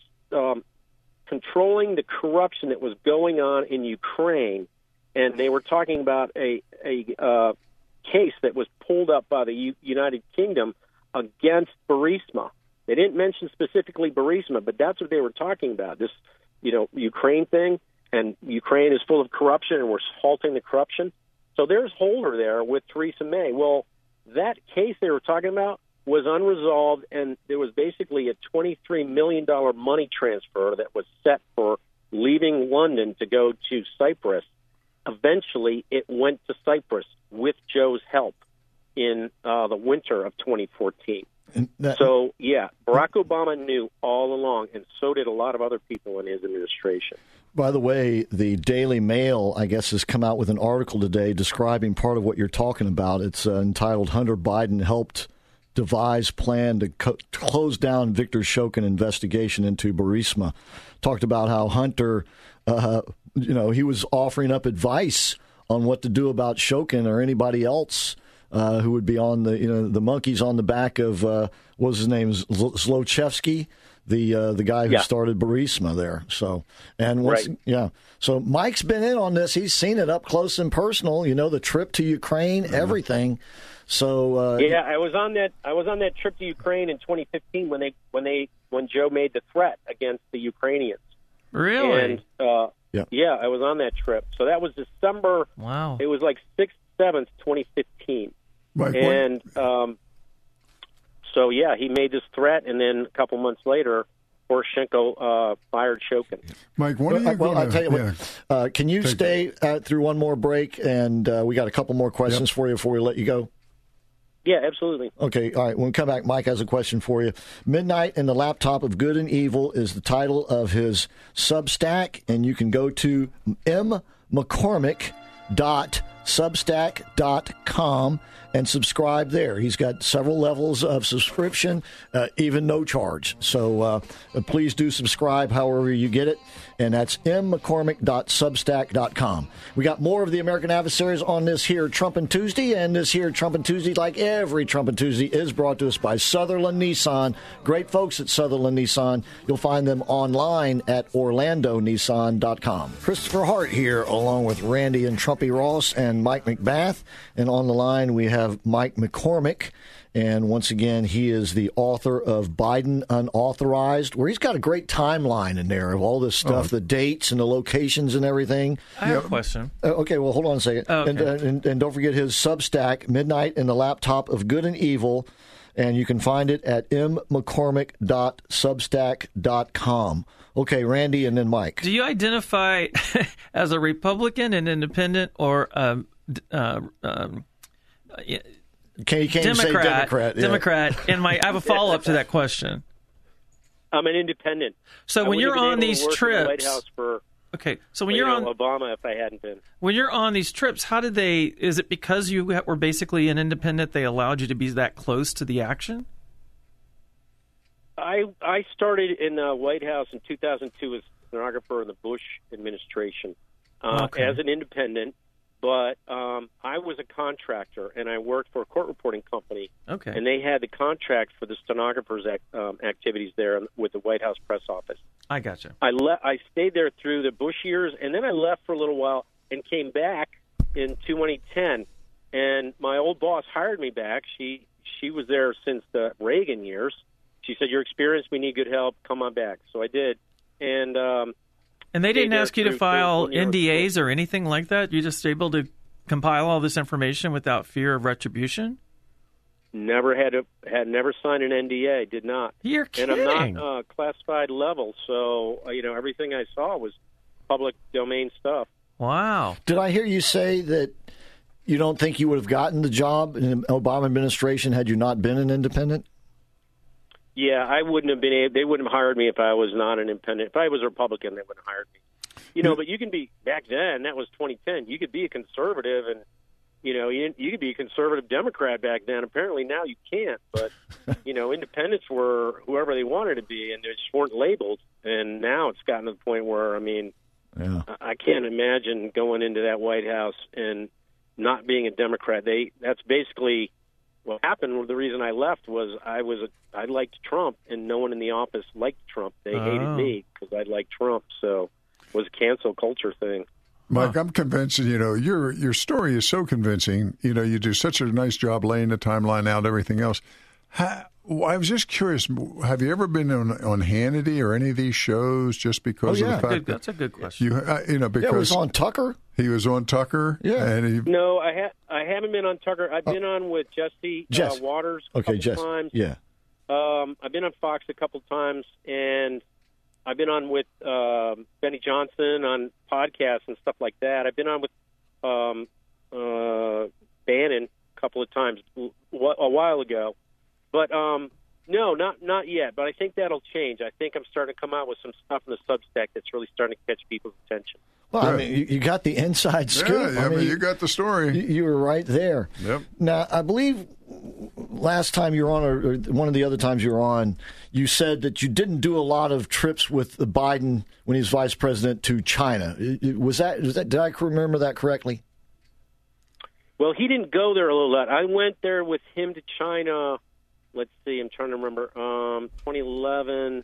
um, controlling the corruption that was going on in Ukraine, and they were talking about a a uh, case that was pulled up by the U- United Kingdom against Burisma. They didn't mention specifically Burisma, but that's what they were talking about. This, you know, Ukraine thing. And Ukraine is full of corruption, and we're halting the corruption. So there's Holder there with Theresa May. Well, that case they were talking about was unresolved, and there was basically a twenty-three million dollars money transfer that was set for leaving London to go to Cyprus. Eventually, it went to Cyprus with Joe's help in uh, the winter of twenty fourteen. That, so, yeah, Barack Obama knew all along, and so did a lot of other people in his administration. By the way, the Daily Mail, I guess, has come out with an article today describing part of what you're talking about. It's uh, entitled Hunter Biden Helped Devise Plan to co- Close Down Victor Shokin Investigation into Burisma. Talked about how Hunter, uh, you know, he was offering up advice on what to do about Shokin or anybody else uh, who would be on the, you know, the monkeys on the back of, uh, what was his name, Zlochevsky? The uh, the guy who yeah. started Burisma there. So and once, right. yeah. So Mike's been in on this. He's seen it up close and personal. You know, the trip to Ukraine, mm-hmm. everything. So uh, yeah, I was on that. I was on that trip to Ukraine in twenty fifteen when they when they when Joe made the threat against the Ukrainians. Really? And uh, yeah, yeah, I was on that trip. So that was December. Wow. It was like sixth, seventh, twenty fifteen. Mike, and. Um, So, yeah, he made this threat, and then a couple months later, Poroshenko uh, fired Shokin. Mike, what are you well, going well, I'll tell you yeah. what, uh, can you Take stay uh, through one more break? And uh, we got a couple more questions yep. for you before we let you go. Yeah, absolutely. Okay, all right. When we come back, Mike has a question for you. Midnight in the Laptop of Good and Evil is the title of his Substack, and you can go to m mccormick dot substack dot com and subscribe there. He's got several levels of subscription, uh, even no charge. So uh, please do subscribe however you get it. And that's m mccormick dot substack dot com. We got more of the American Adversaries on this here Trumpin' Tuesday. And this here Trumpin' Tuesday, like every Trumpin' Tuesday, is brought to us by Sutherland Nissan. Great folks at Sutherland Nissan. You'll find them online at orlando nissan dot com. Christopher Hart here, along with Randy and Trumpy Ross and Mike McBath. And on the line, we have Mike McCormick. And once again, he is the author of Biden Unauthorized, where he's got a great timeline in there of all this stuff, oh. the dates and the locations and everything. I have a question. Uh, okay, well, hold on a second. Oh, okay. and, uh, and, and don't forget his Substack, Midnight in the Laptop of Good and Evil. And you can find it at m mccormick dot substack dot com. Okay, Randy and then Mike. Do you identify as a Republican, an independent, or um, uh, um, yeah, Can you can't Democrat, say Democrat? Yeah. Democrat. And my, I have a follow up to that question. I'm an independent. So I when you're on these trips, in the White House for okay. So when you you're know, on Obama, if I hadn't been, when you're on these trips, how did they? Is it because you were basically an independent? They allowed you to be that close to the action? I I started in the White House in two thousand two as stenographer in the Bush administration uh, okay. as an independent. but um, I was a contractor, and I worked for a court reporting company. Okay. And they had the contract for the stenographers' act, um, activities there with the White House press office. I gotcha. I le- I stayed there through the Bush years, and then I left for a little while and came back in twenty ten. And my old boss hired me back. She she was there since the Reagan years. She said, "You're experienced. We need good help. Come on back." So I did. And um, and they didn't stayed there ask you to through- file through- N D As or anything like that? You just able to compile all this information without fear of retribution? Never had a, had never signed an N D A. Did not. You're And I'm kidding. not uh, classified level, so uh, you know everything I saw was public domain stuff. Wow. Did I hear you say that you don't think you would have gotten the job in the Obama administration had you not been an independent? Yeah, I wouldn't have been able. They wouldn't have hired me if I was not an independent. If I was a Republican, they wouldn't have hired me. You know, but you can be back then. That was twenty ten. You could be a conservative, and you know, you, you could be a conservative Democrat back then. Apparently now you can't. But you know, independents were whoever they wanted to be, and they just weren't labeled. And now it's gotten to the point where, I mean, yeah. I can't imagine going into that White House and not being a Democrat. They that's basically what happened. The reason I left was I was a, I liked Trump, and no one in the office liked Trump. They Oh. hated me because I liked Trump. So it was a cancel culture thing. Mike, I'm convinced, you know, your your story is so convincing. You know, you do such a nice job laying the timeline out, everything else. Ha, well, I was just curious, have you ever been on, on Hannity or any of these shows just because Oh, yeah. of the fact Good, that that's a good question. you, uh, you know, because Yeah, it was on Tucker. he was on Tucker, Yeah. and he, No, I ha- I haven't been on Tucker. I've been on with Jesse uh, Jess. Waters a Okay, couple Jess. times. Yeah. Um, I've been on Fox a couple times, and I've been on with um Benny Johnson on podcasts and stuff like that. I've been on with um, uh, Bannon a couple of times w- a while ago, but um, no, not not yet. But I think that'll change. I think I'm starting to come out with some stuff in the Substack that's really starting to catch people's attention. Well, I Good. mean, you, you got the inside scoop. yeah, I mean, you got the story. You, you were right there. Yep. Now, I believe last time you were on, or, or one of the other times you were on, you said that you didn't do a lot of trips with Biden when he was vice president to China. Was that? Was that? Did I remember that correctly? Well, he didn't go there a little lot. I went there with him to China. Let's see, I'm trying to remember. Um, twenty eleven,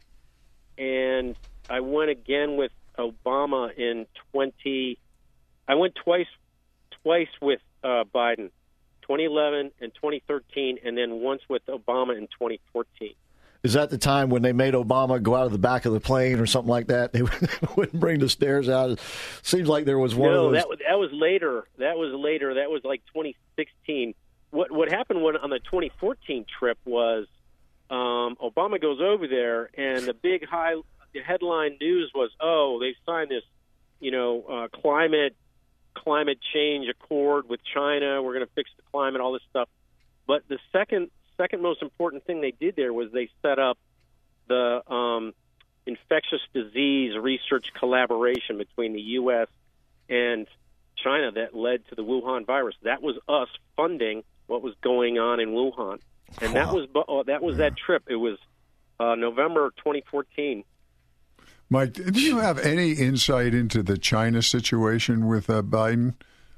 and I went again with Obama in twenty. I went twice, twice with uh, Biden, twenty eleven and twenty thirteen, and then once with Obama in twenty fourteen. Is that the time when they made Obama go out of the back of the plane or something like that? They wouldn't bring the stairs out. It seems like there was one no, of those. that was that was later. That was later. That was like twenty sixteen. What what happened when, on the twenty fourteen trip was um, Obama goes over there, and the big high the headline news was, oh, they signed this, you know, uh, climate climate change accord with China. We're going to fix the climate, all this stuff. But the second second most important thing they did there was they set up the um, infectious disease research collaboration between the U S and China that led to the Wuhan virus. That was us funding what was going on in Wuhan, and that was uh, that was that trip. It was uh, November twenty fourteen. Mike, do you have any insight into the China situation with uh, Biden?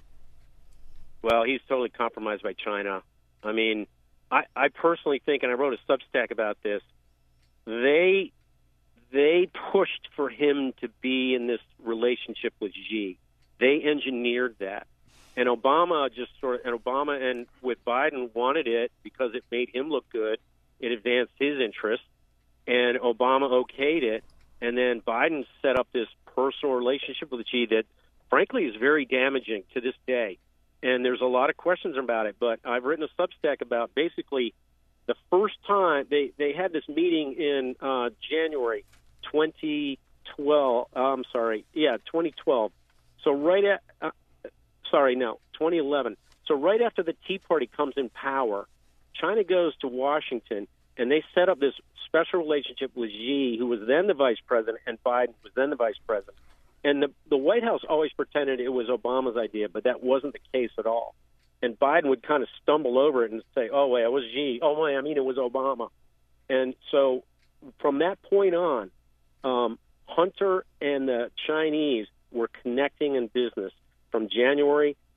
Well, he's totally compromised by China. I mean, I, I personally think, and I wrote a Substack about this, they they pushed for him to be in this relationship with Xi. They engineered that. And Obama just sort of, and Obama and with Biden wanted it because it made him look good. It advanced his interests. And Obama okayed it. And then Biden set up this personal relationship with Xi that, frankly, is very damaging to this day. And there's a lot of questions about it. But I've written a Substack about basically the first time they, they had this meeting in uh, January twenty twelve. Uh, I'm sorry. Yeah, twenty twelve. So right at, uh, sorry, no, twenty eleven. So right after the Tea Party comes in power, China goes to Washington, and they set up this special relationship with Xi, who was then the vice president, and Biden was then the vice president. And the, the White House always pretended it was Obama's idea, but that wasn't the case at all. And Biden would kind of stumble over it and say, oh, wait, it was Xi. Oh, wait, I mean, it was Obama. And so from that point on, um, Hunter and the Chinese were connecting in business from January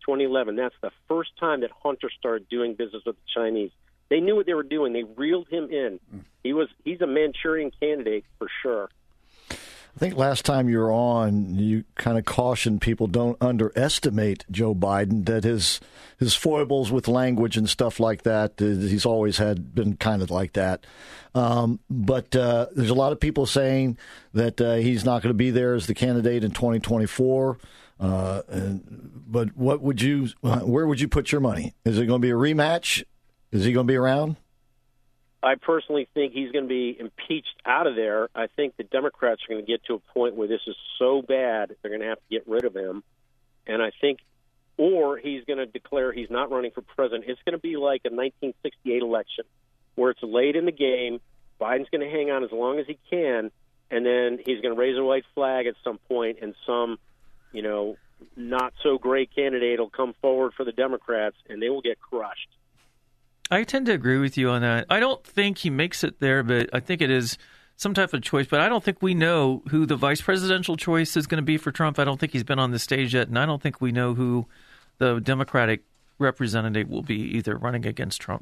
twenty eleven. That's the first time that Hunter started doing business with the Chinese. They knew what they were doing. They reeled him in. He was he's a Manchurian candidate for sure. I think last time you were on, you kind of cautioned people don't underestimate Joe Biden, that his his foibles with language and stuff like that, he's always had been kind of like that. Um, but uh, there's a lot of people saying that uh, he's not going to be there as the candidate in twenty twenty-four. Uh, and, but what would you, where would you put your money? Is it going to be a rematch? Is he going to be around? I personally think he's going to be impeached out of there. I think the Democrats are going to get to a point where this is so bad they're going to have to get rid of him. And I think, or he's going to declare he's not running for president. It's going to be like a nineteen sixty-eight election where it's late in the game. Biden's going to hang on as long as he can, and then he's going to raise a white flag at some point, and some, you know, not so great candidate will come forward for the Democrats, and they will get crushed. I tend to agree with you on that. I don't think he makes it there, but I think it is some type of choice. But I don't think we know who the vice presidential choice is going to be for Trump. I don't think he's been on the stage yet, and I don't think we know who the Democratic representative will be either running against Trump.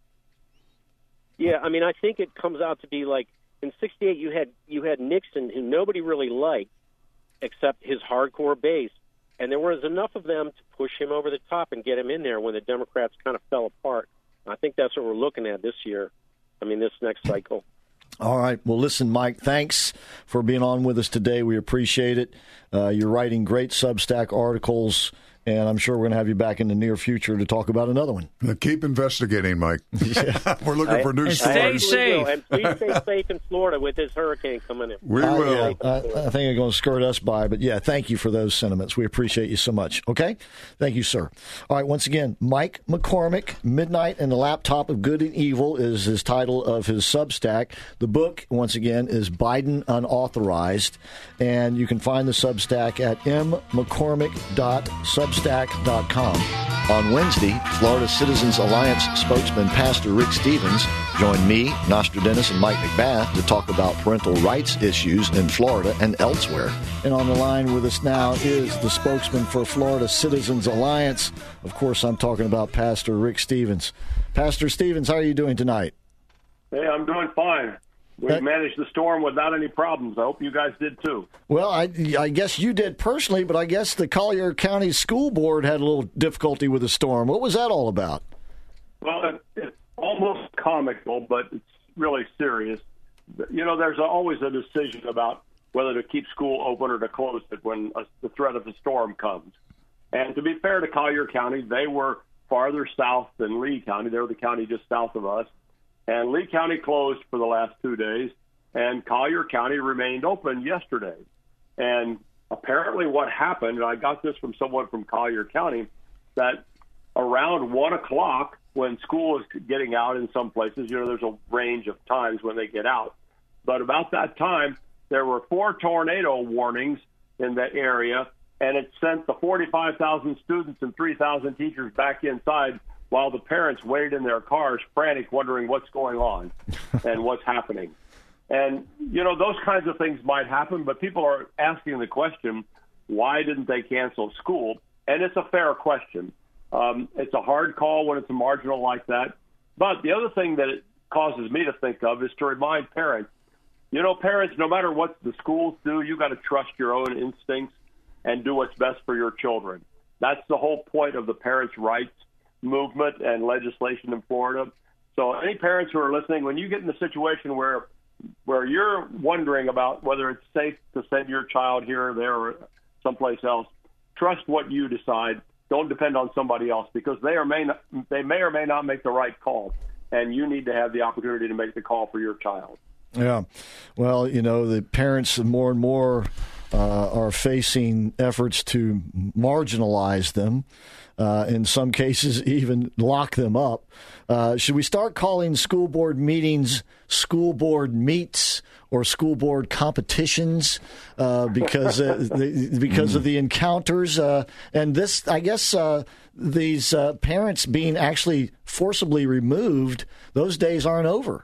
Yeah, I mean, I think it comes out to be like in sixty-eight you had you had Nixon, who nobody really liked except his hardcore base. And there was enough of them to push him over the top and get him in there when the Democrats kind of fell apart. I think that's what we're looking at this year. I mean, this next cycle. All right. Well, listen, Mike, thanks for being on with us today. We appreciate it. Uh, you're writing great Substack articles, and I'm sure we're going to have you back in the near future to talk about another one. Now keep investigating, Mike. Yeah. We're looking I, for new I stories. Stay safe. And please stay safe in Florida with this hurricane coming in. We Uh, will. yeah, I, I think they're going to skirt us by, but yeah, thank you for those sentiments. We appreciate you so much. Okay? Thank you, sir. All right, once again, Mike McCormick, Midnight and the Laptop of Good and Evil is his title of his Substack. The book, once again, is Biden Unauthorized, and you can find the Substack at m mccormick dot substack dot com. On Wednesday, Florida Citizens Alliance spokesman Pastor Rick Stevens joined me, Nostradamus, and Mike McBath to talk about parental rights issues in Florida and elsewhere. And on the line with us now is the spokesman for Florida Citizens Alliance. Of course, I'm talking about Pastor Rick Stevens. Pastor Stevens, how are you doing tonight? Hey, I'm doing fine. We Uh, managed the storm without any problems. I hope you guys did too. Well, I, I guess you did personally, but I guess the Collier County School Board had a little difficulty with the storm. What was that all about? Well, it, it's almost comical, but it's really serious. You know, there's always a decision about whether to keep school open or to close it when a, the threat of a storm comes. And to be fair to Collier County, they were farther south than Lee County. They were the county just south of us. And Lee County closed for the last two days, and Collier County remained open yesterday. And apparently what happened, and I got this from someone from Collier County, that around one o'clock when school is getting out in some places, you know, there's a range of times when they get out. But about that time, there were four tornado warnings in that area, and it sent the forty-five thousand students and three thousand teachers back inside while the parents waited in their cars, frantic, wondering what's going on and what's happening. And, you know, those kinds of things might happen, but people are asking the question, why didn't they cancel school? And it's a fair question. Um, it's a hard call when it's a marginal like that. But the other thing that it causes me to think of is to remind parents, you know, parents, no matter what the schools do, you got to trust your own instincts and do what's best for your children. That's the whole point of the parents' rights movement and legislation in Florida. So any parents who are listening, when you get in a situation where where you're wondering about whether it's safe to send your child here or there or someplace else, trust what you decide. Don't depend on somebody else, because they or may not, they may or may not make the right call, and you need to have the opportunity to make the call for your child. Yeah. Well, you know, the parents more and more uh, are facing efforts to marginalize them. Uh, in some cases, even lock them up. Uh, should we start calling school board meetings school board meets or school board competitions uh, because uh, the, because of the encounters? Uh, and this, I guess, uh, these uh, parents being actually forcibly removed, those days aren't over.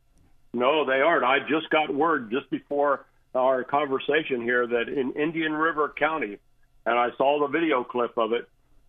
No, they aren't. I just got word just before our conversation here that in Indian River County, and I saw the video clip of it,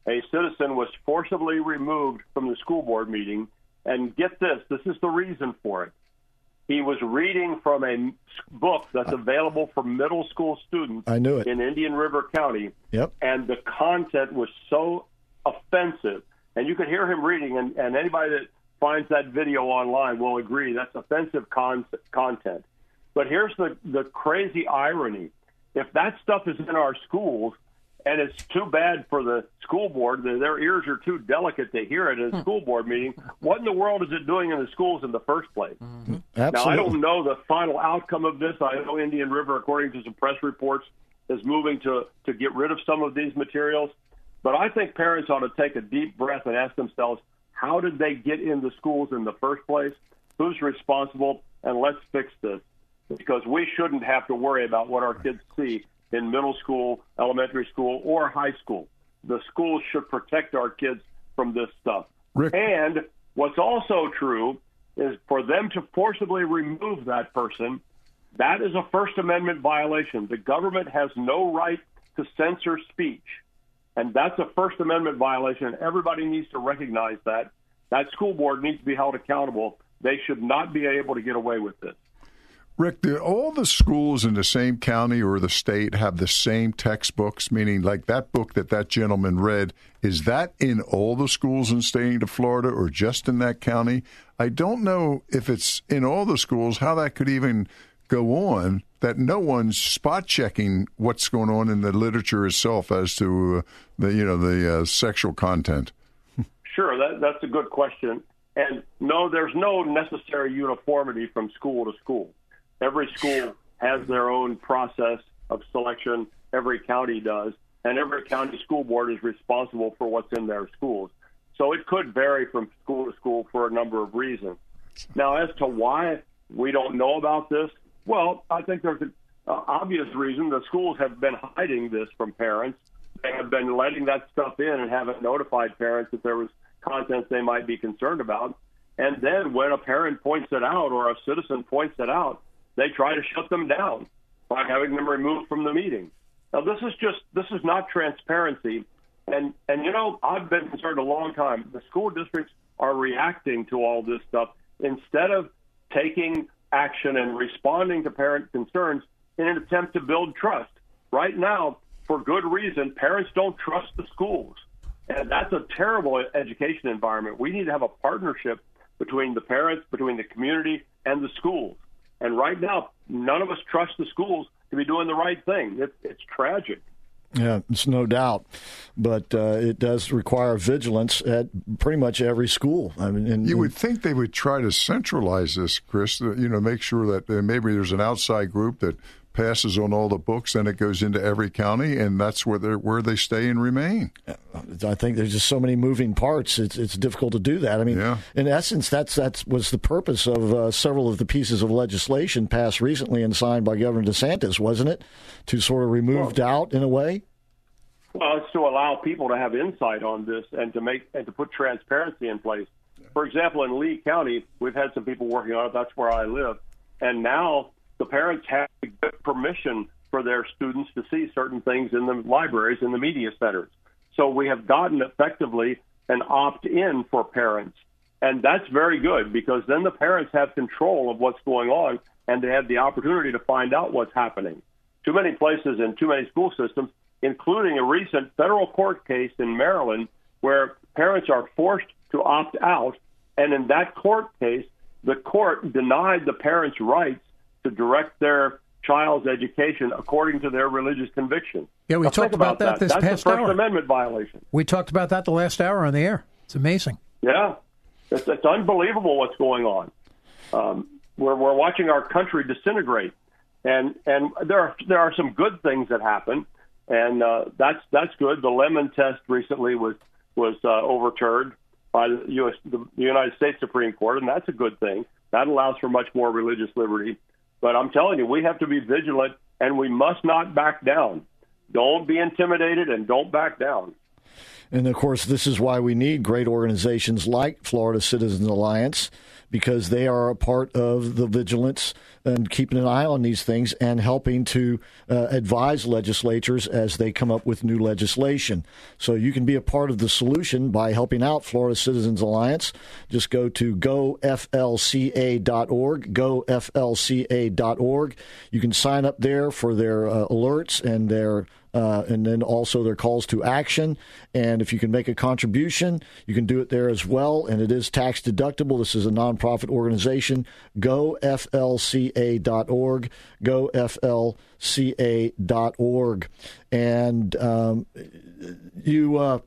a citizen was forcibly removed from the school board meeting. And get this, this is the reason for it. He was reading from a book that's available for middle school students I knew it. in Indian River County. Yep. And the content was so offensive. And you could hear him reading, and, and anybody that finds that video online will agree that's offensive con- content. But here's the, the crazy irony. If that stuff is in our schools, and it's too bad for the school board, their ears are too delicate to hear it at a school board meeting, what in the world is it doing in the schools in the first place? Mm-hmm. Now, I don't know the final outcome of this. I know Indian River, according to some press reports, is moving to, to get rid of some of these materials. But I think parents ought to take a deep breath and ask themselves, how did they get into schools in the first place? Who's responsible? And let's fix this, because we shouldn't have to worry about what our kids see in middle school, elementary school, or high school. The schools should protect our kids from this stuff. Rick. And what's also true is for them to forcibly remove that person, that is a First Amendment violation. The government has no right to censor speech, and that's a First Amendment violation. Everybody needs to recognize that. That school board needs to be held accountable. They should not be able to get away with this. Rick, do all the schools in the same county or the state have the same textbooks? Meaning, like that book that that gentleman read, is that in all the schools in the state of Florida or just in that county? I don't know if it's in all the schools, how that could even go on, that no one's spot checking what's going on in the literature itself as to uh, the you know the uh, sexual content. Sure, that, that's a good question. And no, there's no necessary uniformity from school to school. Every school has their own process of selection. Every county does. And every county school board is responsible for what's in their schools. So it could vary from school to school for a number of reasons. Now, as to why we don't know about this, well, I think there's an uh, obvious reason. The schools have been hiding this from parents. They have been letting that stuff in and haven't notified parents that there was content they might be concerned about. And then when a parent points it out or a citizen points it out, they try to shut them down by having them removed from the meeting. Now, this is just, this is not transparency. And, and you know, I've been concerned a long time. The school districts are reacting to all this stuff instead of taking action and responding to parent concerns in an attempt to build trust. Right now, for good reason, parents don't trust the schools. And that's a terrible education environment. We need to have a partnership between the parents, between the community, and the schools. And right now, none of us trust the schools to be doing the right thing. It's, it's tragic. Yeah, it's no doubt. But uh, it does require vigilance at pretty much every school. I mean, and, you would think they would try to centralize this, Chris, you know, make sure that uh, maybe there's an outside group that passes on all the books, and it goes into every county, and that's where they where they stay and remain. I think there's just so many moving parts. It's it's difficult to do that. I mean, yeah. in essence, that's that was the purpose of uh, several of the pieces of legislation passed recently and signed by Governor DeSantis, wasn't it? To sort of remove well, doubt in a way. Well, it's to allow people to have insight on this and to make and to put transparency in place. For example, in Lee County, we've had some people working on it. That's where I live, and now the parents have to get permission for their students to see certain things in the libraries and the media centers. So we have gotten effectively an opt-in for parents. And that's very good because then the parents have control of what's going on and they have the opportunity to find out what's happening. Too many places and too many school systems, including a recent federal court case in Maryland where parents are forced to opt out. And in that court case, the court denied the parents' rights to direct their child's education according to their religious conviction. Yeah, we now, talked about, about that, that this That's past a First hour. Amendment violation. We talked about that the last hour on the air. It's amazing. Yeah, it's, it's unbelievable what's going on. Um, we're we're watching our country disintegrate, and and there are there are some good things that happen, and uh, that's that's good. The Lemon test recently was was uh, overturned by the U S the United States Supreme Court, and that's a good thing. That allows for much more religious liberty. But I'm telling you, we have to be vigilant, and we must not back down. Don't be intimidated, and don't back down. And, of course, this is why we need great organizations like Florida Citizens Alliance, because they are a part of the vigilance and keeping an eye on these things and helping to uh, advise legislatures as they come up with new legislation. So you can be a part of the solution by helping out Florida Citizens Alliance. Just go to go f l c a dot org, go f l c a dot org. You can sign up there for their uh, alerts and their Uh, and then also their calls to action. And if you can make a contribution, you can do it there as well. And it is tax deductible. This is a nonprofit organization. go f l c a dot org. go f l c a dot org. And um, you uh,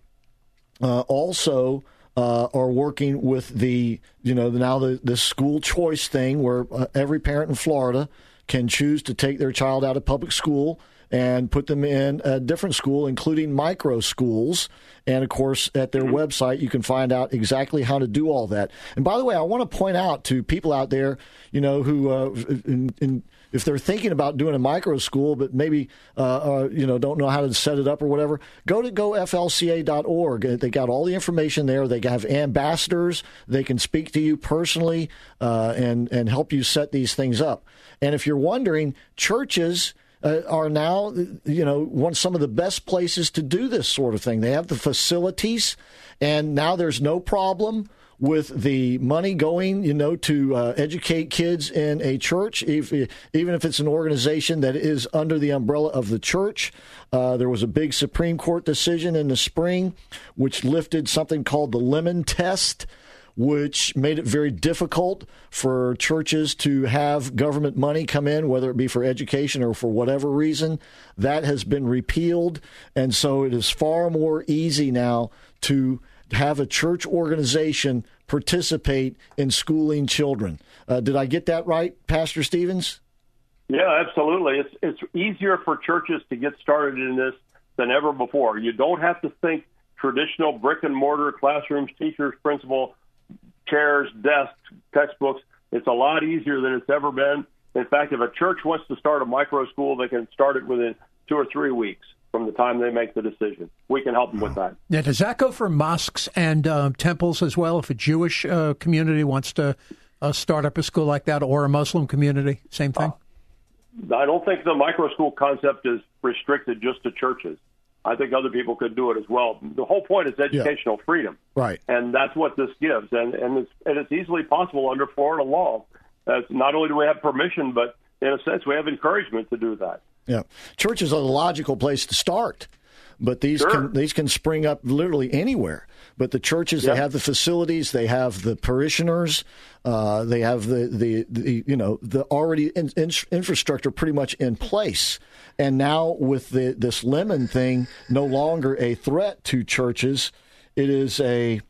uh, also uh, are working with the, you know, now the, the school choice thing where uh, every parent in Florida can choose to take their child out of public school and put them in a different school, including micro schools. And, of course, at their website, you can find out exactly how to do all that. And, by the way, I want to point out to people out there, you know, who, uh, in, in, if they're thinking about doing a micro school but maybe, uh, uh, you know, don't know how to set it up or whatever, go to go f l c a dot org. They got all the information there. They have ambassadors. They can speak to you personally uh, and, and help you set these things up. And if you're wondering, churches Uh, are now, you know, one some of the best places to do this sort of thing. They have the facilities, and now there's no problem with the money going, you know, to uh, educate kids in a church, if, even if it's an organization that is under the umbrella of the church. Uh, there was a big Supreme Court decision in the spring which lifted something called the Lemon Test, which made it very difficult for churches to have government money come in, whether it be for education or for whatever reason. That has been repealed, and so it is far more easy now to have a church organization participate in schooling children. Uh, did I get that right, Pastor Stevens? Yeah, absolutely. It's it's easier for churches to get started in this than ever before. You don't have to think traditional brick and mortar classrooms, teachers, principal, chairs, desks, textbooks. It's a lot easier than it's ever been. In fact, if a church wants to start a micro school, they can start it within two or three weeks from the time they make the decision. We can help them with that. Now, does that go for mosques and uh, temples as well? If a Jewish uh, community wants to uh, start up a school like that, or a Muslim community, same thing? Uh, I don't think the micro school concept is restricted just to churches. I think other people could do it as well. The whole point is educational yeah. freedom. Right. And that's what this gives. And and it's, and it's easily possible under Florida law. That's not only do we have permission, but in a sense, we have encouragement to do that. Yeah. Churches are the logical place to start, but these sure. can these can spring up literally anywhere. But the churches, yep. they have the facilities, they have the parishioners, uh, they have the, the, the you know the already in, in, infrastructure pretty much in place. And now with the this lemon thing no longer a threat to churches, it is a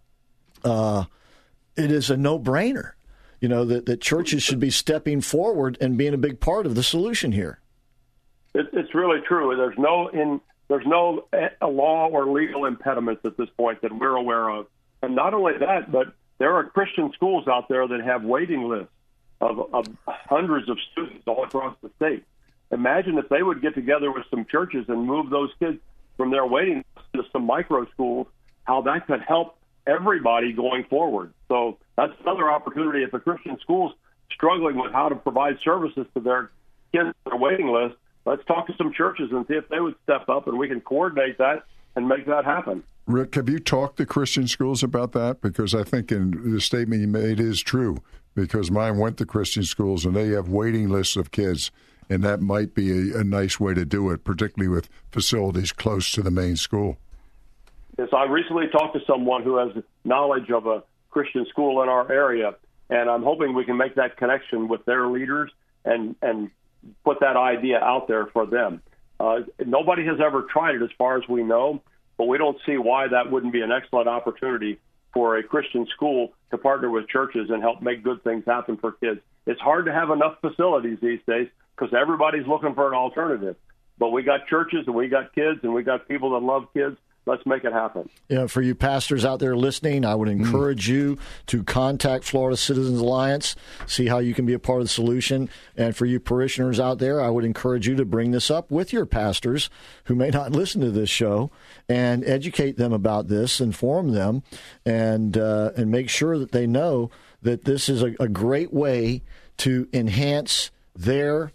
uh, it is a no-brainer. You know that that churches should be stepping forward and being a big part of the solution here. It, it's really true. There's no in. There's no a law or legal impediments at this point that we're aware of. And not only that, but there are Christian schools out there that have waiting lists of, of hundreds of students all across the state. Imagine if they would get together with some churches and move those kids from their waiting list to some micro schools, how that could help everybody going forward. So that's another opportunity. If a Christian school's struggling with how to provide services to their kids on their waiting list, let's talk to some churches and see if they would step up, and we can coordinate that and make that happen. Rick, have you talked to Christian schools about that? Because I think in the statement you made is true, because mine went to Christian schools, and they have waiting lists of kids, and that might be a, a nice way to do it, particularly with facilities close to the main school. Yes, I recently talked to someone who has knowledge of a Christian school in our area, and I'm hoping we can make that connection with their leaders and, and put that idea out there for them. Uh, nobody has ever tried it as far as we know, but we don't see why that wouldn't be an excellent opportunity for a Christian school to partner with churches and help make good things happen for kids. It's hard to have enough facilities these days because everybody's looking for an alternative. But we got churches and we got kids and we got people that love kids, let's make it happen. You know, for you pastors out there listening, I would encourage mm. you to contact Florida Citizens Alliance, see how you can be a part of the solution. And for you parishioners out there, I would encourage you to bring this up with your pastors who may not listen to this show and educate them about this, inform them, and uh, and make sure that they know that this is a, a great way to enhance their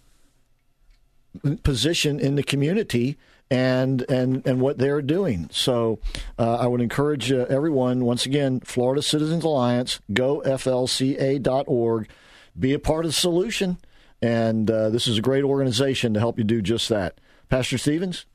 position in the community and and and what they're doing. So uh, I would encourage uh, everyone, once again, Florida Citizens Alliance, go F L C A dot org, be a part of the solution, and uh, this is a great organization to help you do just that. Pastor Stevens?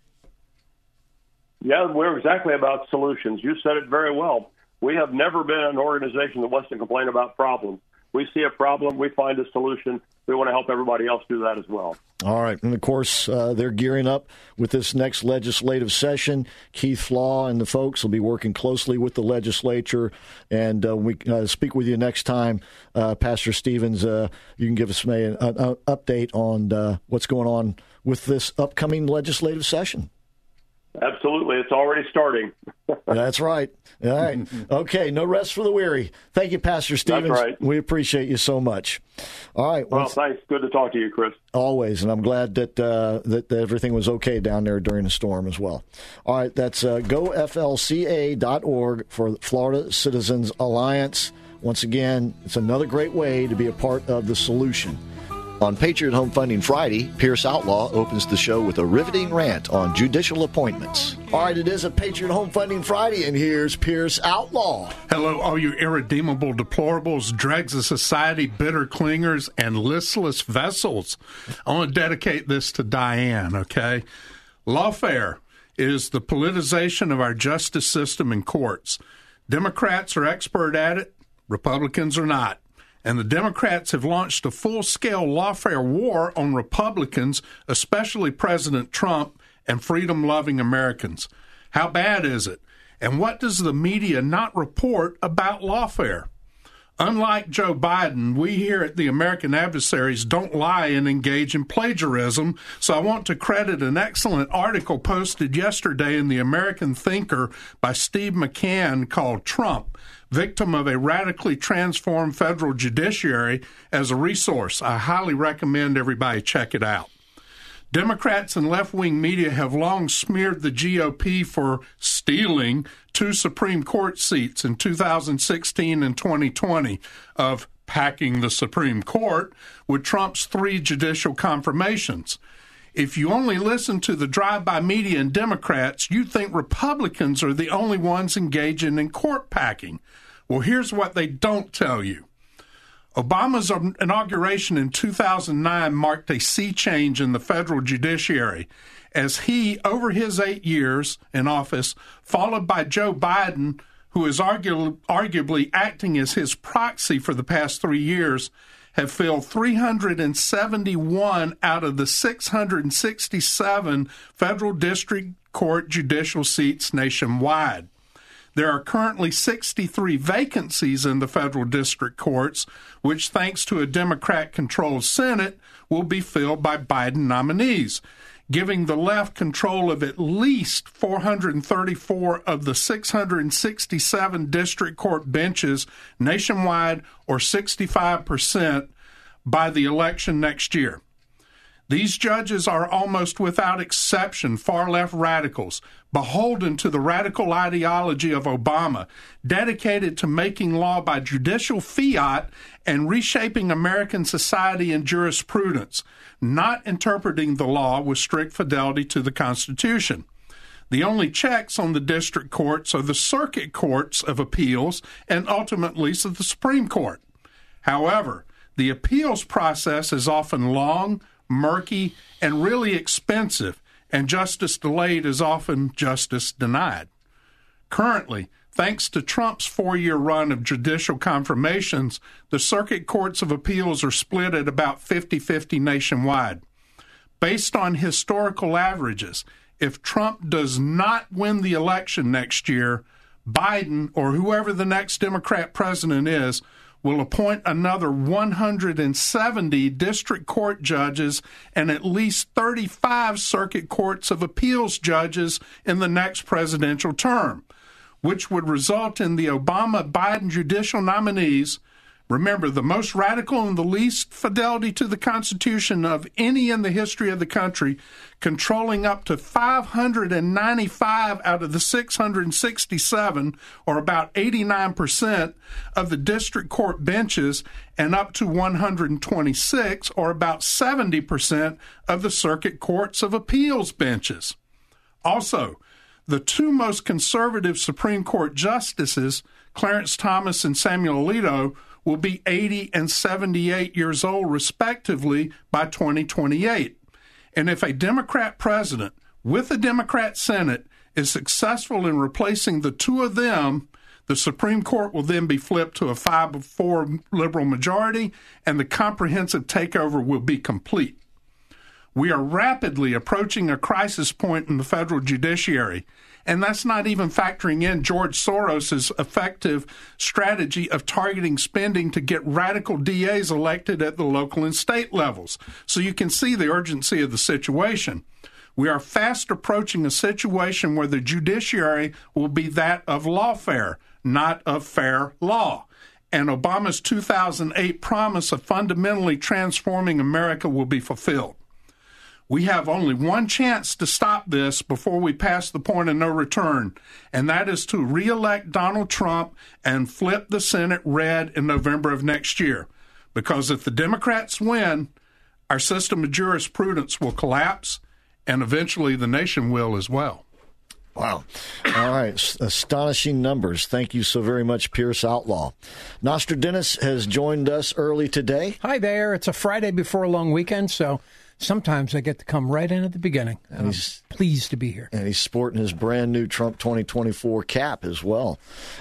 Yeah, we're exactly about solutions. You said it very well. We have never been an organization that wants to complain about problems. We see a problem, we find a solution. We want to help everybody else do that as well. All right. And, of course, uh, they're gearing up with this next legislative session. Keith Flaw and the folks will be working closely with the legislature. And uh, we uh, speak with you next time, uh, Pastor Stevens. Uh, you can give us an, an update on uh, what's going on with this upcoming legislative session. Absolutely. It's already starting. That's right. All right. Okay. No rest for the weary. Thank you, Pastor Stevens. That's right. We appreciate you so much. All right. Well, well thanks. Good to talk to you, Chris. Always. And I'm glad that, uh, that that everything was okay down there during the storm as well. All right. That's uh, go F L C A dot org for Florida Citizens Alliance. Once again, it's another great way to be a part of the solution. On Patriot Home Funding Friday, Pierce Outlaw opens the show with a riveting rant on judicial appointments. All right, it is a Patriot Home Funding Friday, and here's Pierce Outlaw. Hello, all you irredeemable deplorables, dregs of society, bitter clingers, and listless vessels. I want to dedicate this to Diane, okay? Lawfare is the politicization of our justice system and courts. Democrats are expert at it. Republicans are not. And the Democrats have launched a full-scale lawfare war on Republicans, especially President Trump and freedom-loving Americans. How bad is it? And what does the media not report about lawfare? Unlike Joe Biden, we here at the American Adversaries don't lie and engage in plagiarism, so I want to credit an excellent article posted yesterday in the American Thinker by Steve McCann called Trump, Victim of a Radically Transformed Federal Judiciary, as a resource. I highly recommend everybody check it out. Democrats and left-wing media have long smeared the G O P for stealing two Supreme Court seats in two thousand sixteen and twenty twenty, of packing the Supreme Court with Trump's three judicial confirmations. If you only listen to the drive-by media and Democrats, you think Republicans are the only ones engaging in court packing. Well, here's what they don't tell you. Obama's inauguration in two thousand nine marked a sea change in the federal judiciary, as he, over his eight years in office, followed by Joe Biden, who is argu- arguably acting as his proxy for the past three years, have filled three hundred seventy-one out of the six hundred sixty-seven federal district court judicial seats nationwide. There are currently sixty-three vacancies in the federal district courts, which, thanks to a Democrat-controlled Senate, will be filled by Biden nominees, giving the left control of at least four hundred thirty-four of the six hundred sixty-seven district court benches nationwide, or sixty-five percent, by the election next year. These judges are almost without exception far-left radicals, beholden to the radical ideology of Obama, dedicated to making law by judicial fiat and reshaping American society and jurisprudence, not interpreting the law with strict fidelity to the Constitution. The only checks on the district courts are the circuit courts of appeals and ultimately the Supreme Court. However, the appeals process is often long, murky, and really expensive, and justice delayed is often justice denied. Currently, thanks to Trump's four-year run of judicial confirmations, the circuit courts of appeals are split at about fifty-fifty nationwide. Based on historical averages, if Trump does not win the election next year, Biden, or whoever the next Democrat president is, will appoint another one hundred seventy district court judges and at least thirty-five circuit courts of appeals judges in the next presidential term, which would result in the Obama-Biden judicial nominees, remember, the most radical and the least fidelity to the Constitution of any in the history of the country, controlling up to five hundred ninety-five out of the six hundred sixty-seven, or about eighty-nine percent of the district court benches, and up to one hundred twenty-six, or about seventy percent of the circuit courts of appeals benches. Also, the two most conservative Supreme Court justices, Clarence Thomas and Samuel Alito, will be eighty and seventy-eight years old, respectively, by twenty twenty-eight. And if a Democrat president with a Democrat Senate is successful in replacing the two of them, the Supreme Court will then be flipped to a five four liberal majority, and the comprehensive takeover will be complete. We are rapidly approaching a crisis point in the federal judiciary, and that's not even factoring in George Soros' effective strategy of targeting spending to get radical D As elected at the local and state levels. So you can see the urgency of the situation. We are fast approaching a situation where the judiciary will be that of lawfare, not of fair law. And Obama's two thousand eight promise of fundamentally transforming America will be fulfilled. We have only one chance to stop this before we pass the point of no return, and that is to reelect Donald Trump and flip the Senate red in November of next year. Because if the Democrats win, our system of jurisprudence will collapse, and eventually the nation will as well. Wow. All right. Astonishing numbers. Thank you so very much, Pierce Outlaw. Nostradamus has joined us early today. Hi there. It's a Friday before a long weekend, so sometimes I get to come right in at the beginning. And he's I'm pleased to be here. And he's sporting his brand new Trump twenty twenty-four cap as well.